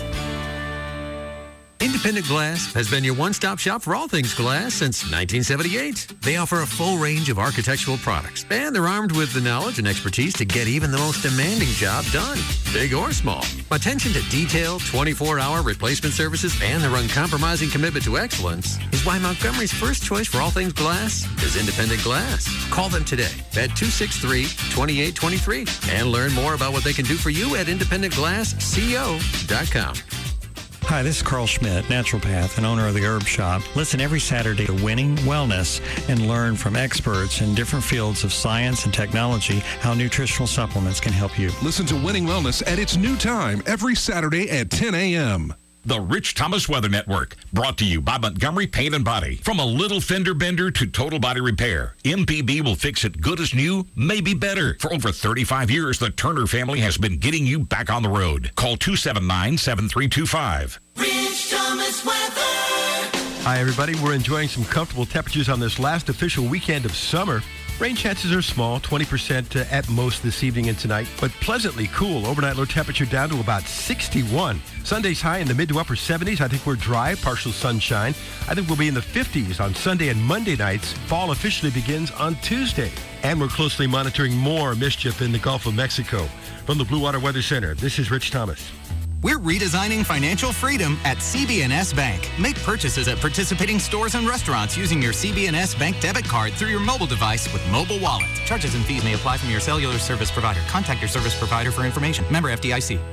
Independent Glass has been your one-stop shop for all things glass since nineteen seventy-eight. They offer a full range of architectural products, and they're armed with the knowledge and expertise to get even the most demanding job done, big or small. Attention to detail, twenty-four hour replacement services, and their uncompromising commitment to excellence is why Montgomery's first choice for all things glass is Independent Glass. Call them today at two six three, two eight two three and learn more about what they can do for you at independent glass co dot com. Hi, this is Carl Schmidt, naturopath and owner of the Herb Shop. Listen every Saturday to Winning Wellness and learn from experts in different fields of science and technology how nutritional supplements can help you. Listen to Winning Wellness at its new time every Saturday at ten a.m. The Rich Thomas Weather Network, brought to you by Montgomery Paint and Body. From a little fender bender to total body repair, M P B will fix it good as new, maybe better. For over thirty-five years, the Turner family has been getting you back on the road. Call two seven nine, seven three two five. Rich Thomas Weather. Hi, everybody. We're enjoying some comfortable temperatures on this last official weekend of summer. Rain chances are small, twenty percent at most this evening and tonight, but pleasantly cool. Overnight low temperature down to about sixty-one. Sunday's high in the mid to upper seventies. I think we're dry, partial sunshine. I think we'll be in the fifties on Sunday and Monday nights. Fall officially begins on Tuesday. And we're closely monitoring more mischief in the Gulf of Mexico. From the Blue Water Weather Center, this is Rich Thomas. We're redesigning financial freedom at C B N S Bank. Make purchases at participating stores and restaurants using your C B N S Bank debit card through your mobile device with Mobile Wallet. Charges and fees may apply from your cellular service provider. Contact your service provider for information. Member F D I C.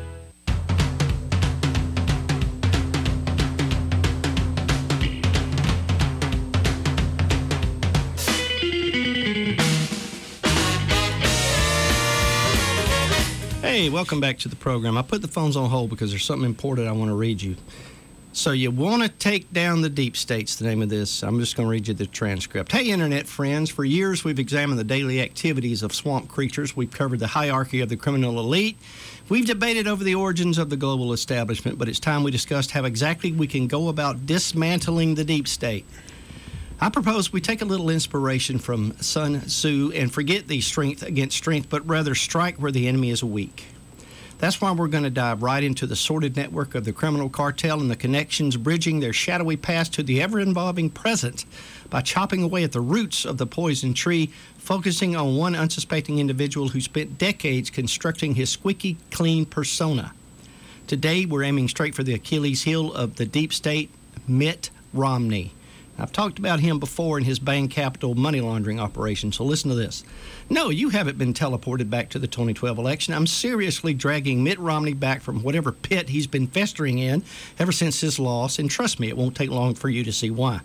Hey, welcome back to the program. I put the phones on hold because there's something important I want to read you. So you want to take down the deep state's the name of this. I'm just going to read you the transcript. Hey, Internet friends. For years, we've examined the daily activities of swamp creatures. We've covered the hierarchy of the criminal elite. We've debated over the origins of the global establishment, but it's time we discussed how exactly we can go about dismantling the deep state. I propose we take a little inspiration from Sun Tzu and forget the strength against strength, but rather strike where the enemy is weak. That's why we're going to dive right into the sordid network of the criminal cartel and the connections bridging their shadowy past to the ever-involving present by chopping away at the roots of the poison tree, focusing on one unsuspecting individual who spent decades constructing his squeaky clean persona. Today, we're aiming straight for the Achilles heel of the deep state, Mitt Romney. I've talked about him before in his Bain Capital money laundering operation, so listen to this. No, you haven't been teleported back to the twenty twelve election. I'm seriously dragging Mitt Romney back from whatever pit he's been festering in ever since his loss, and trust me, it won't take long for you to see why.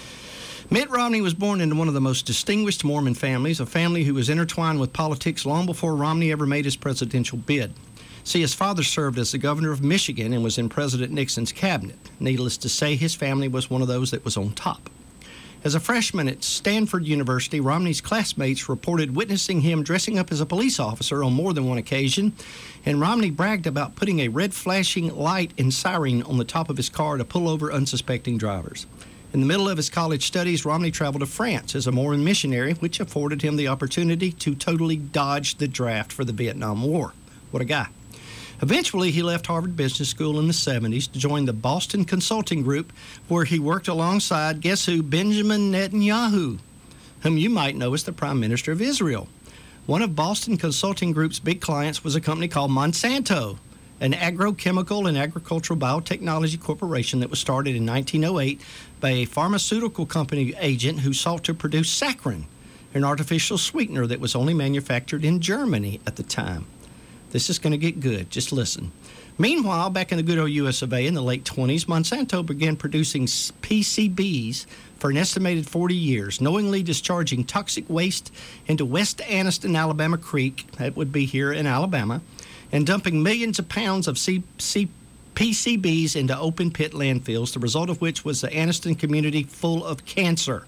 Mitt Romney was born into one of the most distinguished Mormon families, a family who was intertwined with politics long before Romney ever made his presidential bid. See, his father served as the governor of Michigan and was in President Nixon's cabinet. Needless to say, his family was one of those that was on top. As a freshman at Stanford University, Romney's classmates reported witnessing him dressing up as a police officer on more than one occasion, and Romney bragged about putting a red flashing light and siren on the top of his car to pull over unsuspecting drivers. In the middle of his college studies, Romney traveled to France as a Mormon missionary, which afforded him the opportunity to totally dodge the draft for the Vietnam War. What a guy. Eventually, he left Harvard Business School in the seventies to join the Boston Consulting Group, where he worked alongside, guess who, Benjamin Netanyahu, whom you might know as the Prime Minister of Israel. One of Boston Consulting Group's big clients was a company called Monsanto, an agrochemical and agricultural biotechnology corporation that was started in nineteen oh eight by a pharmaceutical company agent who sought to produce saccharin, an artificial sweetener that was only manufactured in Germany at the time. This is going to get good. Just listen. Meanwhile, back in the good old U S of A in the late twenties, Monsanto began producing P C Bs for an estimated forty years, knowingly discharging toxic waste into West Anniston, Alabama Creek, that would be here in Alabama, and dumping millions of pounds of C- C- P C Bs into open pit landfills, the result of which was the Anniston community full of cancer.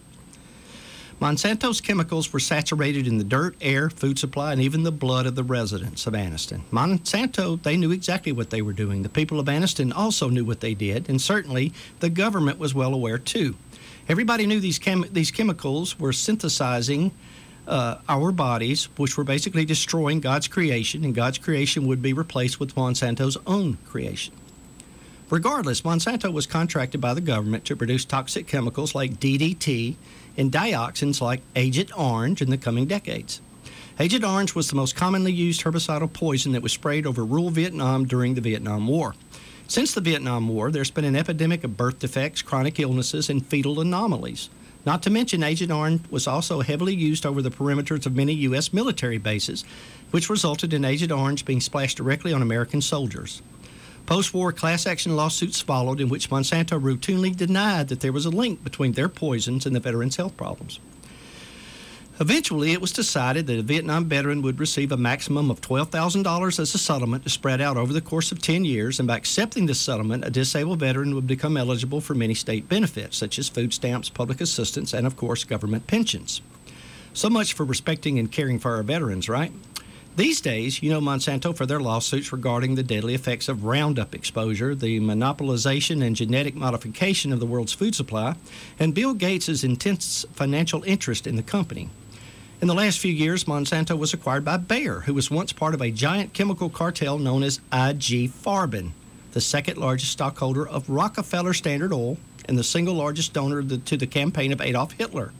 Monsanto's chemicals were saturated in the dirt, air, food supply, and even the blood of the residents of Anniston. Monsanto, they knew exactly what they were doing. The people of Anniston also knew what they did, and certainly the government was well aware too. Everybody knew these chem- these chemicals were synthesizing uh, our bodies, which were basically destroying God's creation, and God's creation would be replaced with Monsanto's own creation. Regardless, Monsanto was contracted by the government to produce toxic chemicals like D D T and dioxins like Agent Orange in the coming decades. Agent Orange was the most commonly used herbicidal poison that was sprayed over rural Vietnam during the Vietnam War. Since the Vietnam War, there's been an epidemic of birth defects, chronic illnesses, and fetal anomalies. Not to mention, Agent Orange was also heavily used over the perimeters of many U S military bases, which resulted in Agent Orange being splashed directly on American soldiers. Post-war class action lawsuits followed in which Monsanto routinely denied that there was a link between their poisons and the veterans' health problems. Eventually, it was decided that a Vietnam veteran would receive a maximum of twelve thousand dollars as a settlement to spread out over the course of ten years, and by accepting this settlement, a disabled veteran would become eligible for many state benefits, such as food stamps, public assistance, and, of course, government pensions. So much for respecting and caring for our veterans, right? These days, you know Monsanto for their lawsuits regarding the deadly effects of Roundup exposure, the monopolization and genetic modification of the world's food supply, and Bill Gates' intense financial interest in the company. In the last few years, Monsanto was acquired by Bayer, who was once part of a giant chemical cartel known as I G Farben, the second largest stockholder of Rockefeller Standard Oil and the single largest donor to the campaign of Adolf Hitler,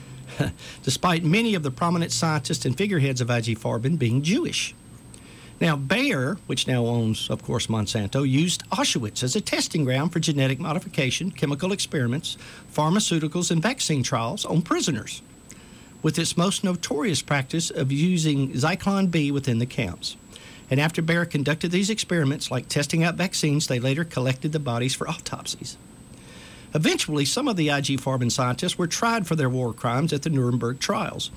despite many of the prominent scientists and figureheads of I G Farben being Jewish. Now, Bayer, which now owns, of course, Monsanto, used Auschwitz as a testing ground for genetic modification, chemical experiments, pharmaceuticals, and vaccine trials on prisoners, with its most notorious practice of using Zyklon B within the camps. And after Bayer conducted these experiments, like testing out vaccines, they later collected the bodies for autopsies. Eventually, some of the I G Farben scientists were tried for their war crimes at the Nuremberg trials.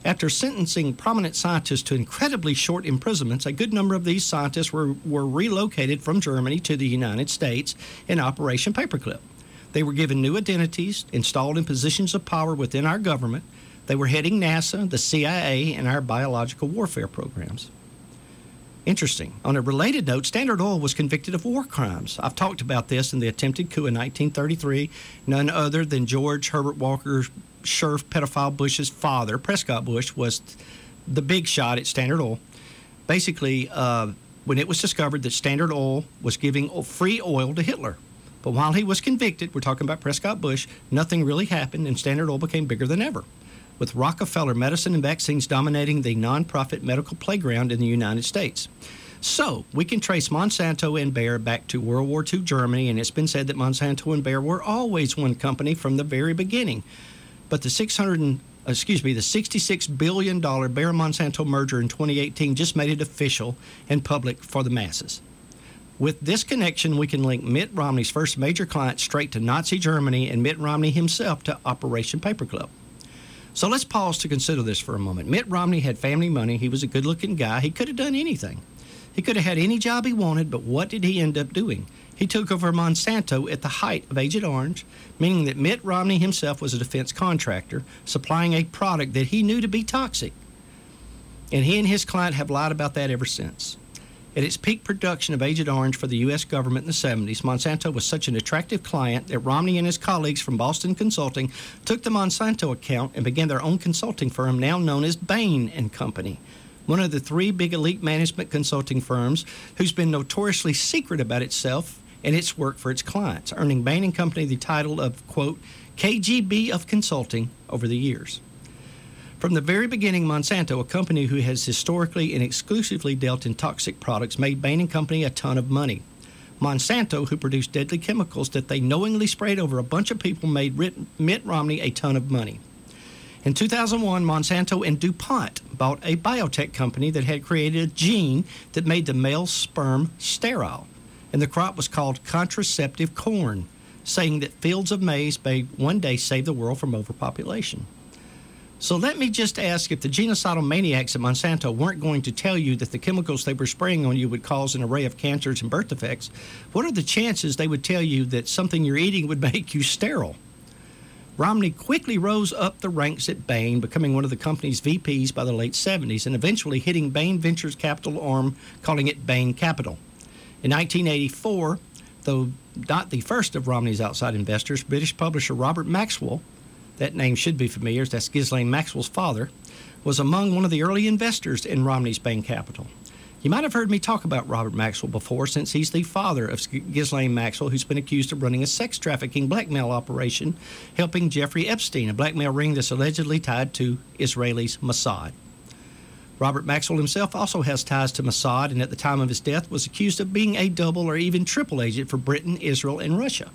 After sentencing prominent scientists to incredibly short imprisonments, a good number of these scientists were, were relocated from Germany to the United States in Operation Paperclip. They were given new identities, installed in positions of power within our government. They were heading NASA, the C I A, and our biological warfare programs. Interesting. On a related note, Standard Oil was convicted of war crimes. I've talked about this in the attempted coup in nineteen thirty-three. None other than George Herbert Walker Scherf, pedophile Bush's father, Prescott Bush, was the big shot at Standard Oil. Basically, uh, when it was discovered that Standard Oil was giving free oil to Hitler. But while he was convicted, we're talking about Prescott Bush, nothing really happened, and Standard Oil became bigger than ever, with Rockefeller Medicine and Vaccines dominating the nonprofit medical playground in the United States. So, we can trace Monsanto and Bayer back to World War Two Germany, and it's been said that Monsanto and Bayer were always one company from the very beginning. But the six hundred, excuse me, the sixty-six billion dollars Bayer-Monsanto merger in twenty eighteen just made it official and public for the masses. With this connection, we can link Mitt Romney's first major client straight to Nazi Germany and Mitt Romney himself to Operation Paperclip. So let's pause to consider this for a moment. Mitt Romney had family money. He was a good-looking guy. He could have done anything. He could have had any job he wanted, but what did he end up doing? He took over Monsanto at the height of Agent Orange, meaning that Mitt Romney himself was a defense contractor supplying a product that he knew to be toxic. And he and his client have lied about that ever since. At its peak production of Agent Orange for the U S government in the seventies, Monsanto was such an attractive client that Romney and his colleagues from Boston Consulting took the Monsanto account and began their own consulting firm now known as Bain and Company, one of the three big elite management consulting firms who's been notoriously secret about itself and its work for its clients, earning Bain and Company the title of, quote, K G B of consulting over the years. From the very beginning, Monsanto, a company who has historically and exclusively dealt in toxic products, made Bain and Company a ton of money. Monsanto, who produced deadly chemicals that they knowingly sprayed over a bunch of people, made Mitt Romney a ton of money. In two thousand one, Monsanto and DuPont bought a biotech company that had created a gene that made the male sperm sterile, and the crop was called contraceptive corn, saying that fields of maize may one day save the world from overpopulation. So let me just ask, if the genocidal maniacs at Monsanto weren't going to tell you that the chemicals they were spraying on you would cause an array of cancers and birth defects, what are the chances they would tell you that something you're eating would make you sterile? Romney quickly rose up the ranks at Bain, becoming one of the company's V Ps by the late seventies and eventually hitting Bain Ventures capital arm, calling it Bain Capital. In nineteen eighty-four, though not the first of Romney's outside investors, British publisher Robert Maxwell, that name should be familiar, that's Ghislaine Maxwell's father, was among one of the early investors in Romney's Bain Capital. You might have heard me talk about Robert Maxwell before, since he's the father of Ghislaine Maxwell, who's been accused of running a sex trafficking blackmail operation, helping Jeffrey Epstein, a blackmail ring that's allegedly tied to Israelis Mossad. Robert Maxwell himself also has ties to Mossad, and at the time of his death was accused of being a double or even triple agent for Britain, Israel, and Russia.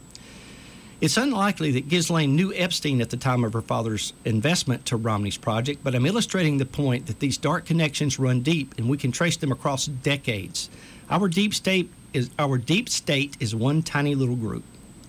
It's unlikely that Ghislaine knew Epstein at the time of her father's investment to Romney's project, but I'm illustrating the point that these dark connections run deep, and we can trace them across decades. Our deep state is our deep state is one tiny little group.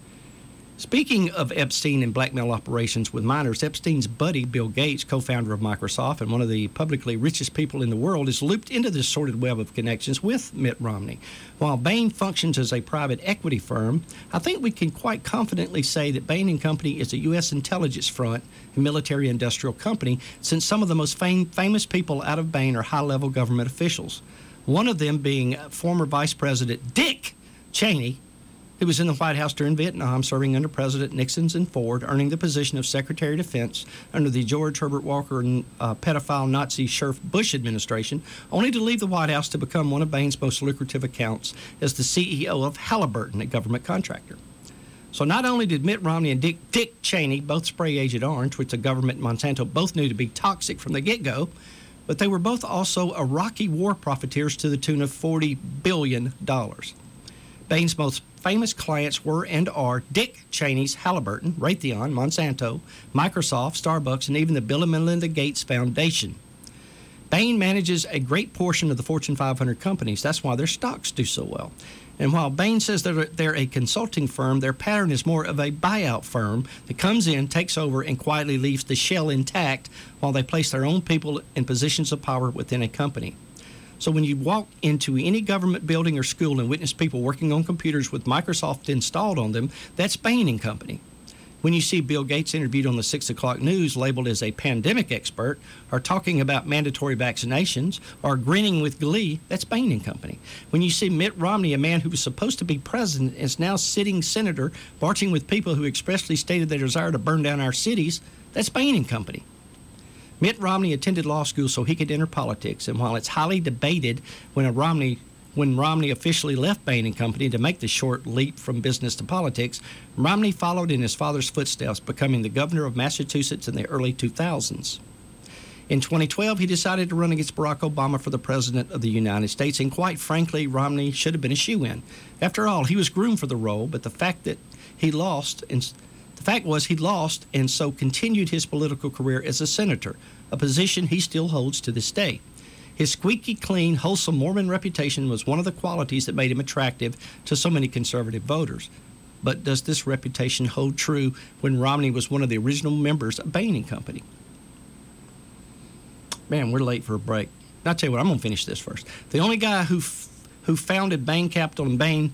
Speaking of Epstein and blackmail operations with minors, Epstein's buddy, Bill Gates, co-founder of Microsoft and one of the publicly richest people in the world, is looped into this sordid web of connections with Mitt Romney. While Bain functions as a private equity firm, I think we can quite confidently say that Bain and Company is a U S intelligence front and military-industrial company, since some of the most fam- famous people out of Bain are high-level government officials, one of them being former Vice President Dick Cheney, who was in the White House during Vietnam, serving under President Nixon's and Ford, earning the position of Secretary of Defense under the George Herbert Walker and uh, pedophile Nazi Scherf Bush administration, only to leave the White House to become one of Bain's most lucrative accounts as the C E O of Halliburton, a government contractor. So not only did Mitt Romney and Dick, Dick Cheney both spray Agent Orange, which the government and Monsanto both knew to be toxic from the get-go, but they were both also Iraqi war profiteers to the tune of forty billion dollars. Bain's most famous clients were and are Dick Cheney's Halliburton, Raytheon, Monsanto, Microsoft, Starbucks, and even the Bill and Melinda Gates Foundation. Bain manages a great portion of the Fortune five hundred companies. That's why their stocks do so well. And while Bain says they're, they're a consulting firm, their pattern is more of a buyout firm that comes in, takes over, and quietly leaves the shell intact while they place their own people in positions of power within a company. So when you walk into any government building or school and witness people working on computers with Microsoft installed on them, that's Bain and Company. When you see Bill Gates interviewed on the six o'clock news labeled as a pandemic expert, or talking about mandatory vaccinations, or grinning with glee, that's Bain and Company. When you see Mitt Romney, a man who was supposed to be president, is now sitting senator, marching with people who expressly stated their desire to burn down our cities, that's Bain and Company. Mitt Romney attended law school so he could enter politics, and while it's highly debated when a Romney When Romney officially left Bain and Company to make the short leap from business to politics, Romney followed in his father's footsteps, becoming the governor of Massachusetts in the early two thousands. In twenty twelve, he decided to run against Barack Obama for the president of the United States, and quite frankly, Romney should have been a shoo-in. After all, he was groomed for the role, but the fact that he lost, and the fact was he lost, and so continued his political career as a senator, a position he still holds to this day. His squeaky clean, wholesome Mormon reputation was one of the qualities that made him attractive to so many conservative voters. But does this reputation hold true when Romney was one of the original members of Bain and Company? Man, we're late for a break. I'll tell you what, I'm going to finish this first. The only guy who f- who founded Bain Capital and Bain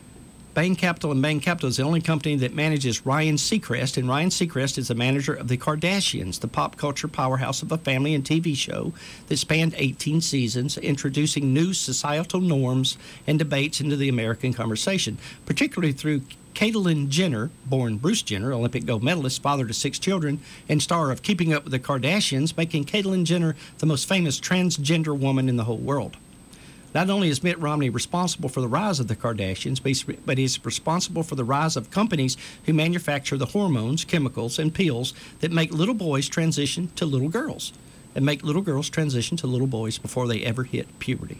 Bain Capital and Bain Capital is the only company that manages Ryan Seacrest, and Ryan Seacrest is the manager of The Kardashians, the pop culture powerhouse of a family and T V show that spanned eighteen seasons, introducing new societal norms and debates into the American conversation, particularly through Caitlyn Jenner, born Bruce Jenner, Olympic gold medalist, father to six children, and star of Keeping Up with the Kardashians, making Caitlyn Jenner the most famous transgender woman in the whole world. Not only is Mitt Romney responsible for the rise of the Kardashians, but he's responsible for the rise of companies who manufacture the hormones, chemicals, and pills that make little boys transition to little girls, and make little girls transition to little boys before they ever hit puberty.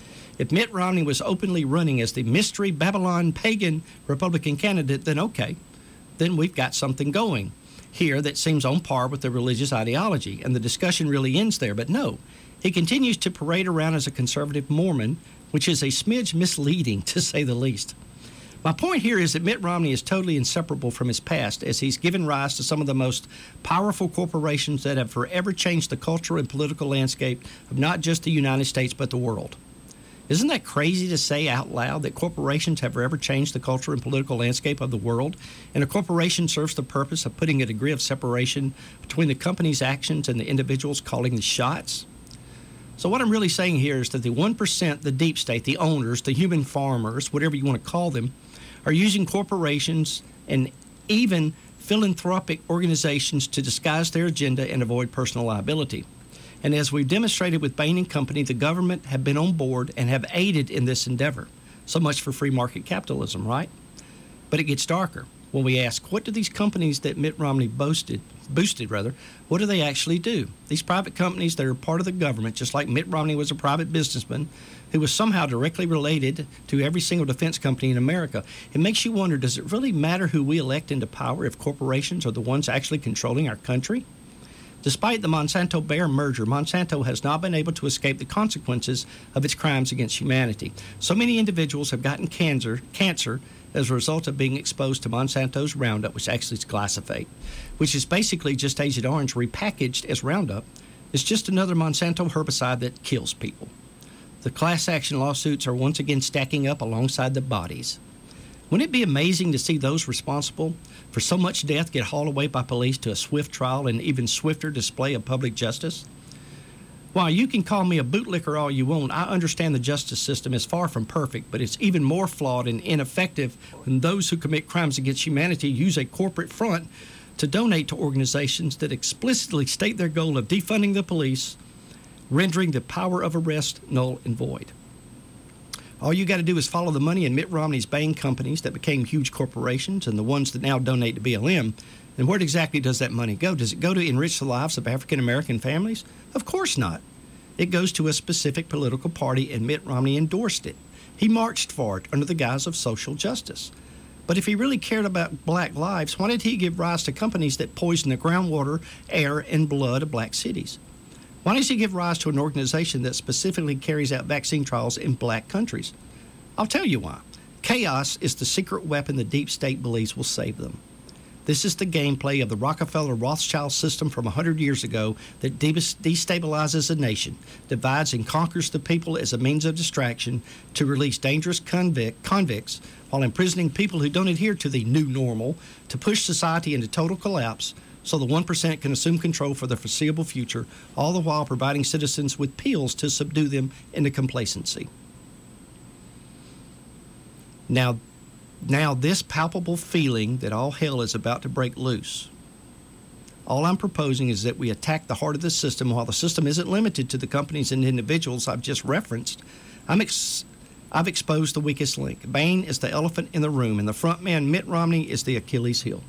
If Mitt Romney was openly running as the mystery Babylon pagan Republican candidate, then okay, then we've got something going here that seems on par with the religious ideology, and the discussion really ends there. But no, he continues to parade around as a conservative Mormon, which is a smidge misleading, to say the least. My point here is that Mitt Romney is totally inseparable from his past, as he's given rise to some of the most powerful corporations that have forever changed the cultural and political landscape of not just the United States, but the world. Isn't that crazy to say out loud, that corporations have forever changed the cultural and political landscape of the world, and a corporation serves the purpose of putting a degree of separation between the company's actions and the individuals calling the shots? So what I'm really saying here is that the one percent, the deep state, the owners, the human farmers, whatever you want to call them, are using corporations and even philanthropic organizations to disguise their agenda and avoid personal liability. And as we've demonstrated with Bain and Company, the government have been on board and have aided in this endeavor. So much for free market capitalism, right? But it gets darker when we ask, what do these companies that Mitt Romney boasted, boosted rather, what do they actually do? These private companies, they're part of the government, just like Mitt Romney was a private businessman who was somehow directly related to every single defense company in America. It makes you wonder, does it really matter who we elect into power if corporations are the ones actually controlling our country? Despite the Monsanto-Bayer merger, Monsanto has not been able to escape the consequences of its crimes against humanity. So many individuals have gotten cancer, cancer as a result of being exposed to Monsanto's Roundup, which actually is glyphosate, which is basically just Agent Orange repackaged as Roundup. It's just another Monsanto herbicide that kills people. The class action lawsuits are once again stacking up alongside the bodies. Wouldn't it be amazing to see those responsible for so much death get hauled away by police to a swift trial and even swifter display of public justice? While you can call me a bootlicker all you want, I understand the justice system is far from perfect, but it's even more flawed and ineffective when those who commit crimes against humanity use a corporate front to donate to organizations that explicitly state their goal of defunding the police, rendering the power of arrest null and void. All you got to do is follow the money in Mitt Romney's Bain companies that became huge corporations and the ones that now donate to B L M. And where exactly does that money go? Does it go to enrich the lives of African-American families? Of course not. It goes to a specific political party, and Mitt Romney endorsed it. He marched for it under the guise of social justice. But if he really cared about black lives, why did he give rise to companies that poison the groundwater, air, and blood of black cities? Why does he give rise to an organization that specifically carries out vaccine trials in black countries? I'll tell you why. Chaos is the secret weapon the deep state believes will save them. This is the gameplay of the Rockefeller-Rothschild system from one hundred years ago that de- destabilizes a nation, divides and conquers the people as a means of distraction to release dangerous convict, convicts while imprisoning people who don't adhere to the new normal, to push society into total collapse so the one percent can assume control for the foreseeable future, all the while providing citizens with pills to subdue them into complacency. Now, Now, this palpable feeling that all hell is about to break loose, all I'm proposing is that we attack the heart of the system. While the system isn't limited to the companies and individuals I've just referenced, I'm ex- I've exposed the weakest link. Bain is the elephant in the room, and the front man, Mitt Romney, is the Achilles heel.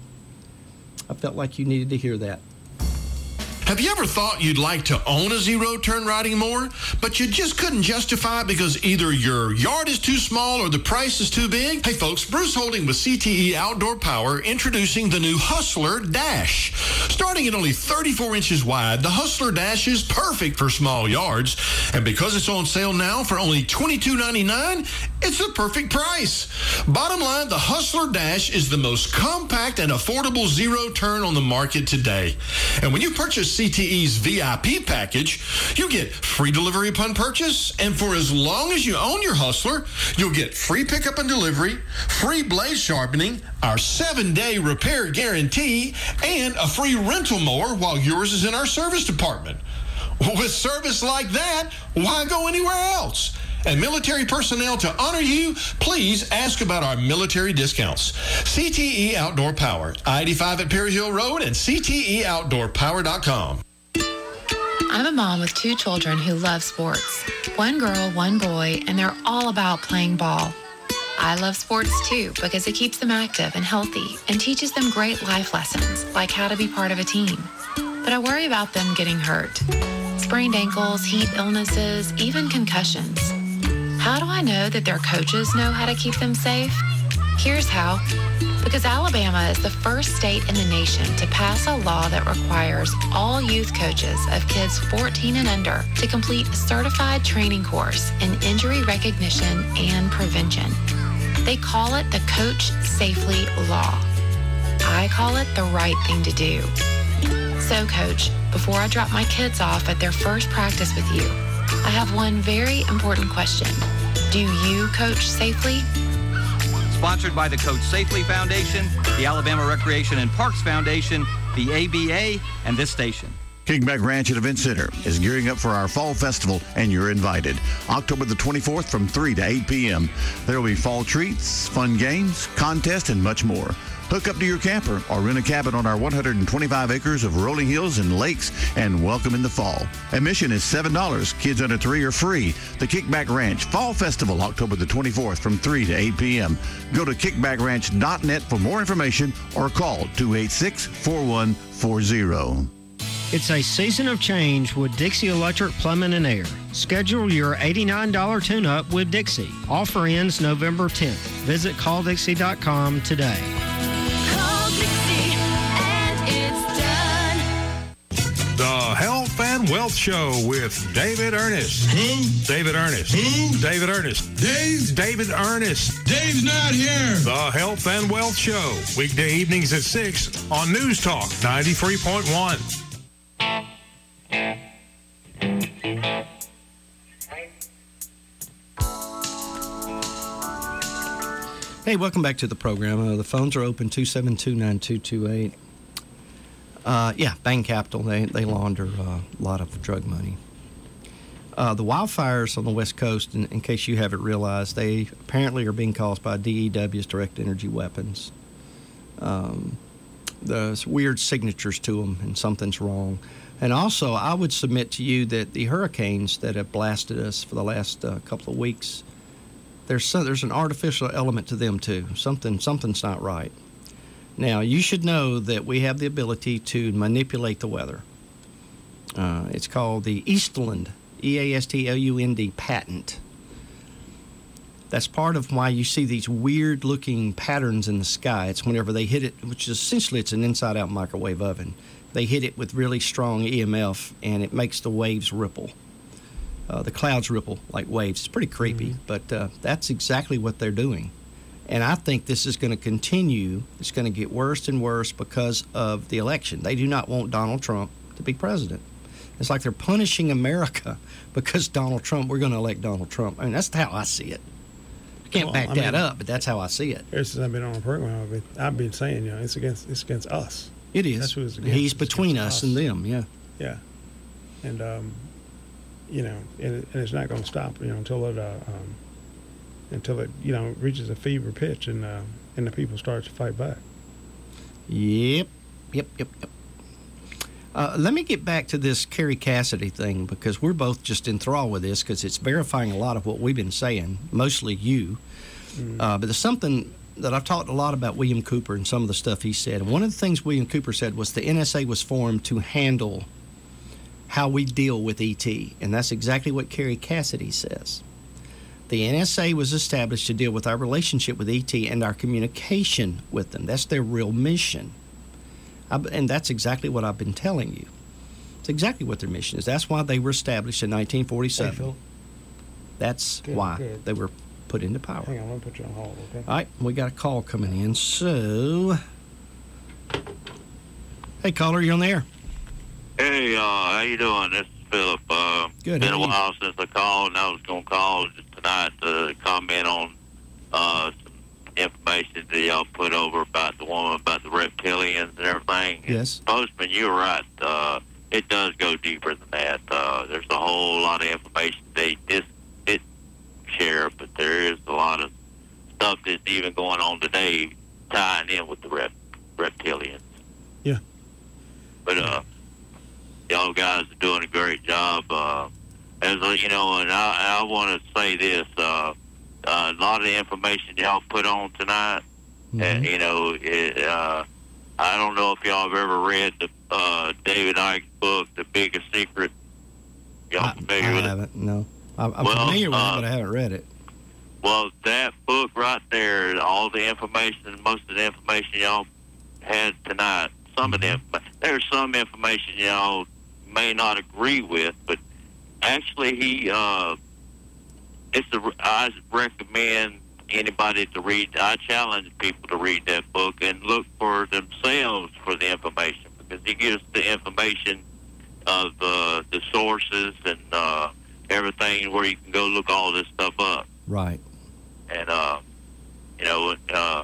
I felt like you needed to hear that. Have you ever thought you'd like to own a zero-turn riding mower, but you just couldn't justify it because either your yard is too small or the price is too big? Hey folks, Bruce Holding with C T E Outdoor Power introducing the new Hustler Dash. Starting at only thirty-four inches wide, the Hustler Dash is perfect for small yards. And because it's on sale now for only twenty-two ninety-nine, it's the perfect price. Bottom line, the Hustler Dash is the most compact and affordable zero-turn on the market today. And when you purchase C T E's V I P package, you get free delivery upon purchase, and for as long as you own your Hustler, you'll get free pickup and delivery, free blade sharpening, our seven-day repair guarantee, and a free rental mower while yours is in our service department. With service like that, why go anywhere else? And military personnel, to honor you, please ask about our military discounts. C T E Outdoor Power, I eighty-five at Perry Hill Road and C T E outdoor power dot com. I'm a mom with two children who love sports. One girl, one boy, and they're all about playing ball. I love sports too because it keeps them active and healthy and teaches them great life lessons like how to be part of a team. But I worry about them getting hurt. Sprained ankles, heat illnesses, even concussions. How do I know that their coaches know how to keep them safe? Here's how. Because Alabama is the first state in the nation to pass a law that requires all youth coaches of kids fourteen and under to complete a certified training course in injury recognition and prevention. They call it the Coach Safely Law. I call it the right thing to do. So, Coach, before I drop my kids off at their first practice with you, I have one very important question. Do you coach safely? Sponsored by the Coach Safely Foundation, the Alabama Recreation and Parks Foundation, the A B A, and this station. Kickback Ranch and Event Center is gearing up for our fall festival, and you're invited. October the twenty-fourth from three to eight p.m. There will be fall treats, fun games, contests, and much more. Hook up to your camper or rent a cabin on our one hundred twenty-five acres of rolling hills and lakes, and welcome in the fall. Admission is seven dollars. Kids under three are free. The Kickback Ranch Fall Festival, October the twenty-fourth from three to eight p.m. Go to kickback ranch dot net for more information or call two eight six, four one four zero. It's a season of change with Dixie Electric Plumbing and Air. Schedule your eighty-nine dollars tune-up with Dixie. Offer ends November tenth. Visit call dixie dot com today. The Health and Wealth Show with David Ernest. Who? David Ernest. Who? David Ernest. Dave? David Ernest. Dave's not here. The Health and Wealth Show. Weekday evenings at six on News Talk ninety-three point one. Hey, welcome back to the program. Uh, the phones are open, two seven two, nine two two eight. Uh, yeah, Bain Capital, they, they launder uh, a lot of drug money. Uh, the wildfires on the West Coast, in, in case you haven't realized, they apparently are being caused by D E W's direct energy weapons. Um, there's weird signatures to them, and something's wrong. And also, I would submit to you that the hurricanes that have blasted us for the last uh, couple of weeks, there's some, there's an artificial element to them too. Something something's not right. Now, you should know that we have the ability to manipulate the weather. Uh, it's called the Eastland, E A S T L U N D patent. That's part of why you see these weird-looking patterns in the sky. It's whenever they hit it, which is essentially it's an inside-out microwave oven. They hit it with really strong E M F, and it makes the waves ripple. Uh, the clouds ripple like waves. It's pretty creepy, mm-hmm. but uh, that's exactly what they're doing. And I think this is going to continue. It's going to get worse and worse because of the election. They do not want Donald Trump to be president. It's like they're punishing America because Donald Trump, we're going to elect Donald Trump. I mean, that's how I see it. I can't Well, back I that mean, up, but that's how I see it. Ever since I've been on the program, I've been, I've been saying, you know, it's against it's against us. It is. That's who it's against. He's It's between against us and them, yeah. Yeah. And, um, you know, and, and it's not going to stop, you know, until it, uh, um, until it, you know, reaches a fever pitch and, uh, and the people start to fight back. Yep, yep, yep, yep. Uh, let me get back to this Kerry Cassidy thing because we're both just enthralled with this because it's verifying a lot of what we've been saying, mostly you. Mm. Uh, but there's something that I've talked a lot about William Cooper and some of the stuff he said. And one of the things William Cooper said was the N S A was formed to handle how we deal with E T. And that's exactly what Kerry Cassidy says. The N S A was established to deal with our relationship with E T and our communication with them. That's their real mission. I, and that's exactly what I've been telling you. It's exactly what their mission is. That's why they were established in nineteen forty-seven. Hey, Phil. That's Good, why good. they were put into power. Hang on, let me put you on hold, okay? All right, we got a call coming in. So, hey, caller, you on the air? Hey, uh, how you doing? This is Philip. Uh, Good, Been how a are you? while since I called, and I was going to call tonight to comment on uh, some information that y'all put over about the woman, about the reptilians and everything. Yes. Postman, you were right. Uh, it does go deeper than that. Uh, there's a whole lot of information they dis- didn't share, but there is a lot of stuff that's even going on today tying in with the rep- reptilians. Yeah. But, uh, y'all guys are doing a great job. Uh, as a- you know, and I, I want to say this: uh, uh, a lot of the information y'all put on tonight. Mm-hmm. Uh, you know, it, uh, I don't know if y'all have ever read the uh, David Icke book, "The Biggest Secret." Y'all I, familiar I with haven't, no. I'm, I'm Well, familiar with uh, it, but I haven't read it. it? Well, that book right there, all the information, most of the information y'all had tonight. Some of them, there's some information y'all may not agree with, but actually he uh it's a, I recommend anybody to read. I challenge people to read that book and look for themselves for the information, because he gives the information of uh, the sources and uh, everything where you can go look all this stuff up. Right. And uh you know uh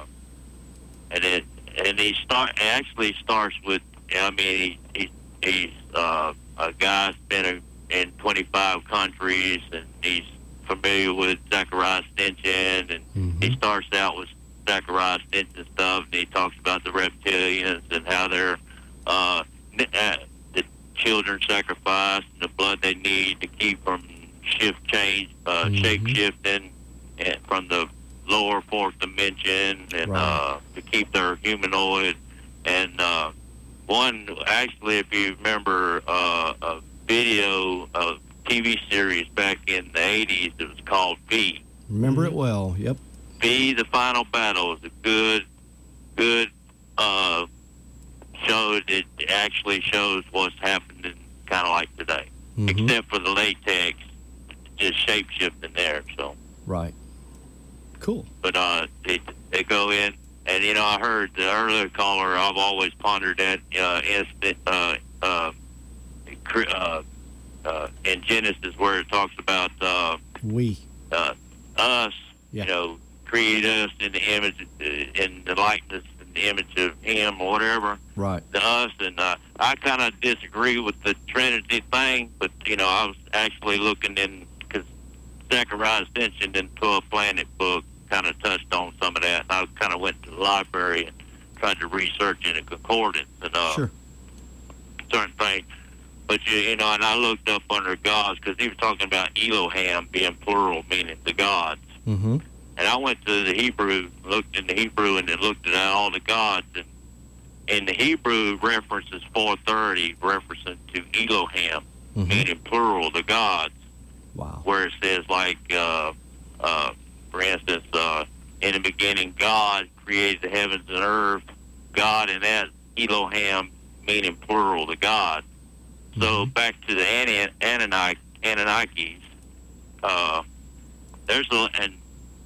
and it and he start actually starts with, I mean, he, he he's uh, a guy's been in twenty-five countries, and he's familiar with Zechariah Sitchin, and mm-hmm. he starts out with Zechariah Sitchin stuff, and he talks about the reptilians and how they're uh, uh, the children sacrifice and the blood they need to keep from shift change, uh, mm-hmm. shape shifting, and from the lower fourth dimension, and right. uh, to keep their humanoid. And uh, one, actually, if you remember uh, a video, a T V series back in the eighties, it was called V. Remember it well, yep. V, The Final Battle, is a good, good uh, show. It actually shows what's happening kind of like today, mm-hmm. except for the latex, just shape shifting there. So. Right. Cool. But uh, they, they go in, and you know, I heard the earlier caller. I've always pondered that uh, instant uh, uh, uh, uh, in Genesis where it talks about uh, we, uh, us. Yeah. You know, create us in the image, in the likeness, in the image of Him, or whatever. Right. The us, and uh, I kind of disagree with the Trinity thing, but you know, I was actually looking in. Zechariah Sitchin in twelve Planet book kind of touched on some of that. And I kind of went to the library and tried to research in a concordance and uh, sure. certain things. But, you, you know, and I looked up under gods, because he was talking about Elohim being plural, meaning the gods. Mm-hmm. And I went to the Hebrew, looked in the Hebrew, and then looked at all the gods. And in the Hebrew, references four thirty, referencing to Elohim, mm-hmm. meaning plural, the gods. Wow. Where it says, like, uh, uh, for instance, uh, in the beginning, God created the heavens and earth. God, and that Elohim, meaning plural, the God. Mm-hmm. So back to the Anan- Anunnaki, Anunnakis, uh, there's a, and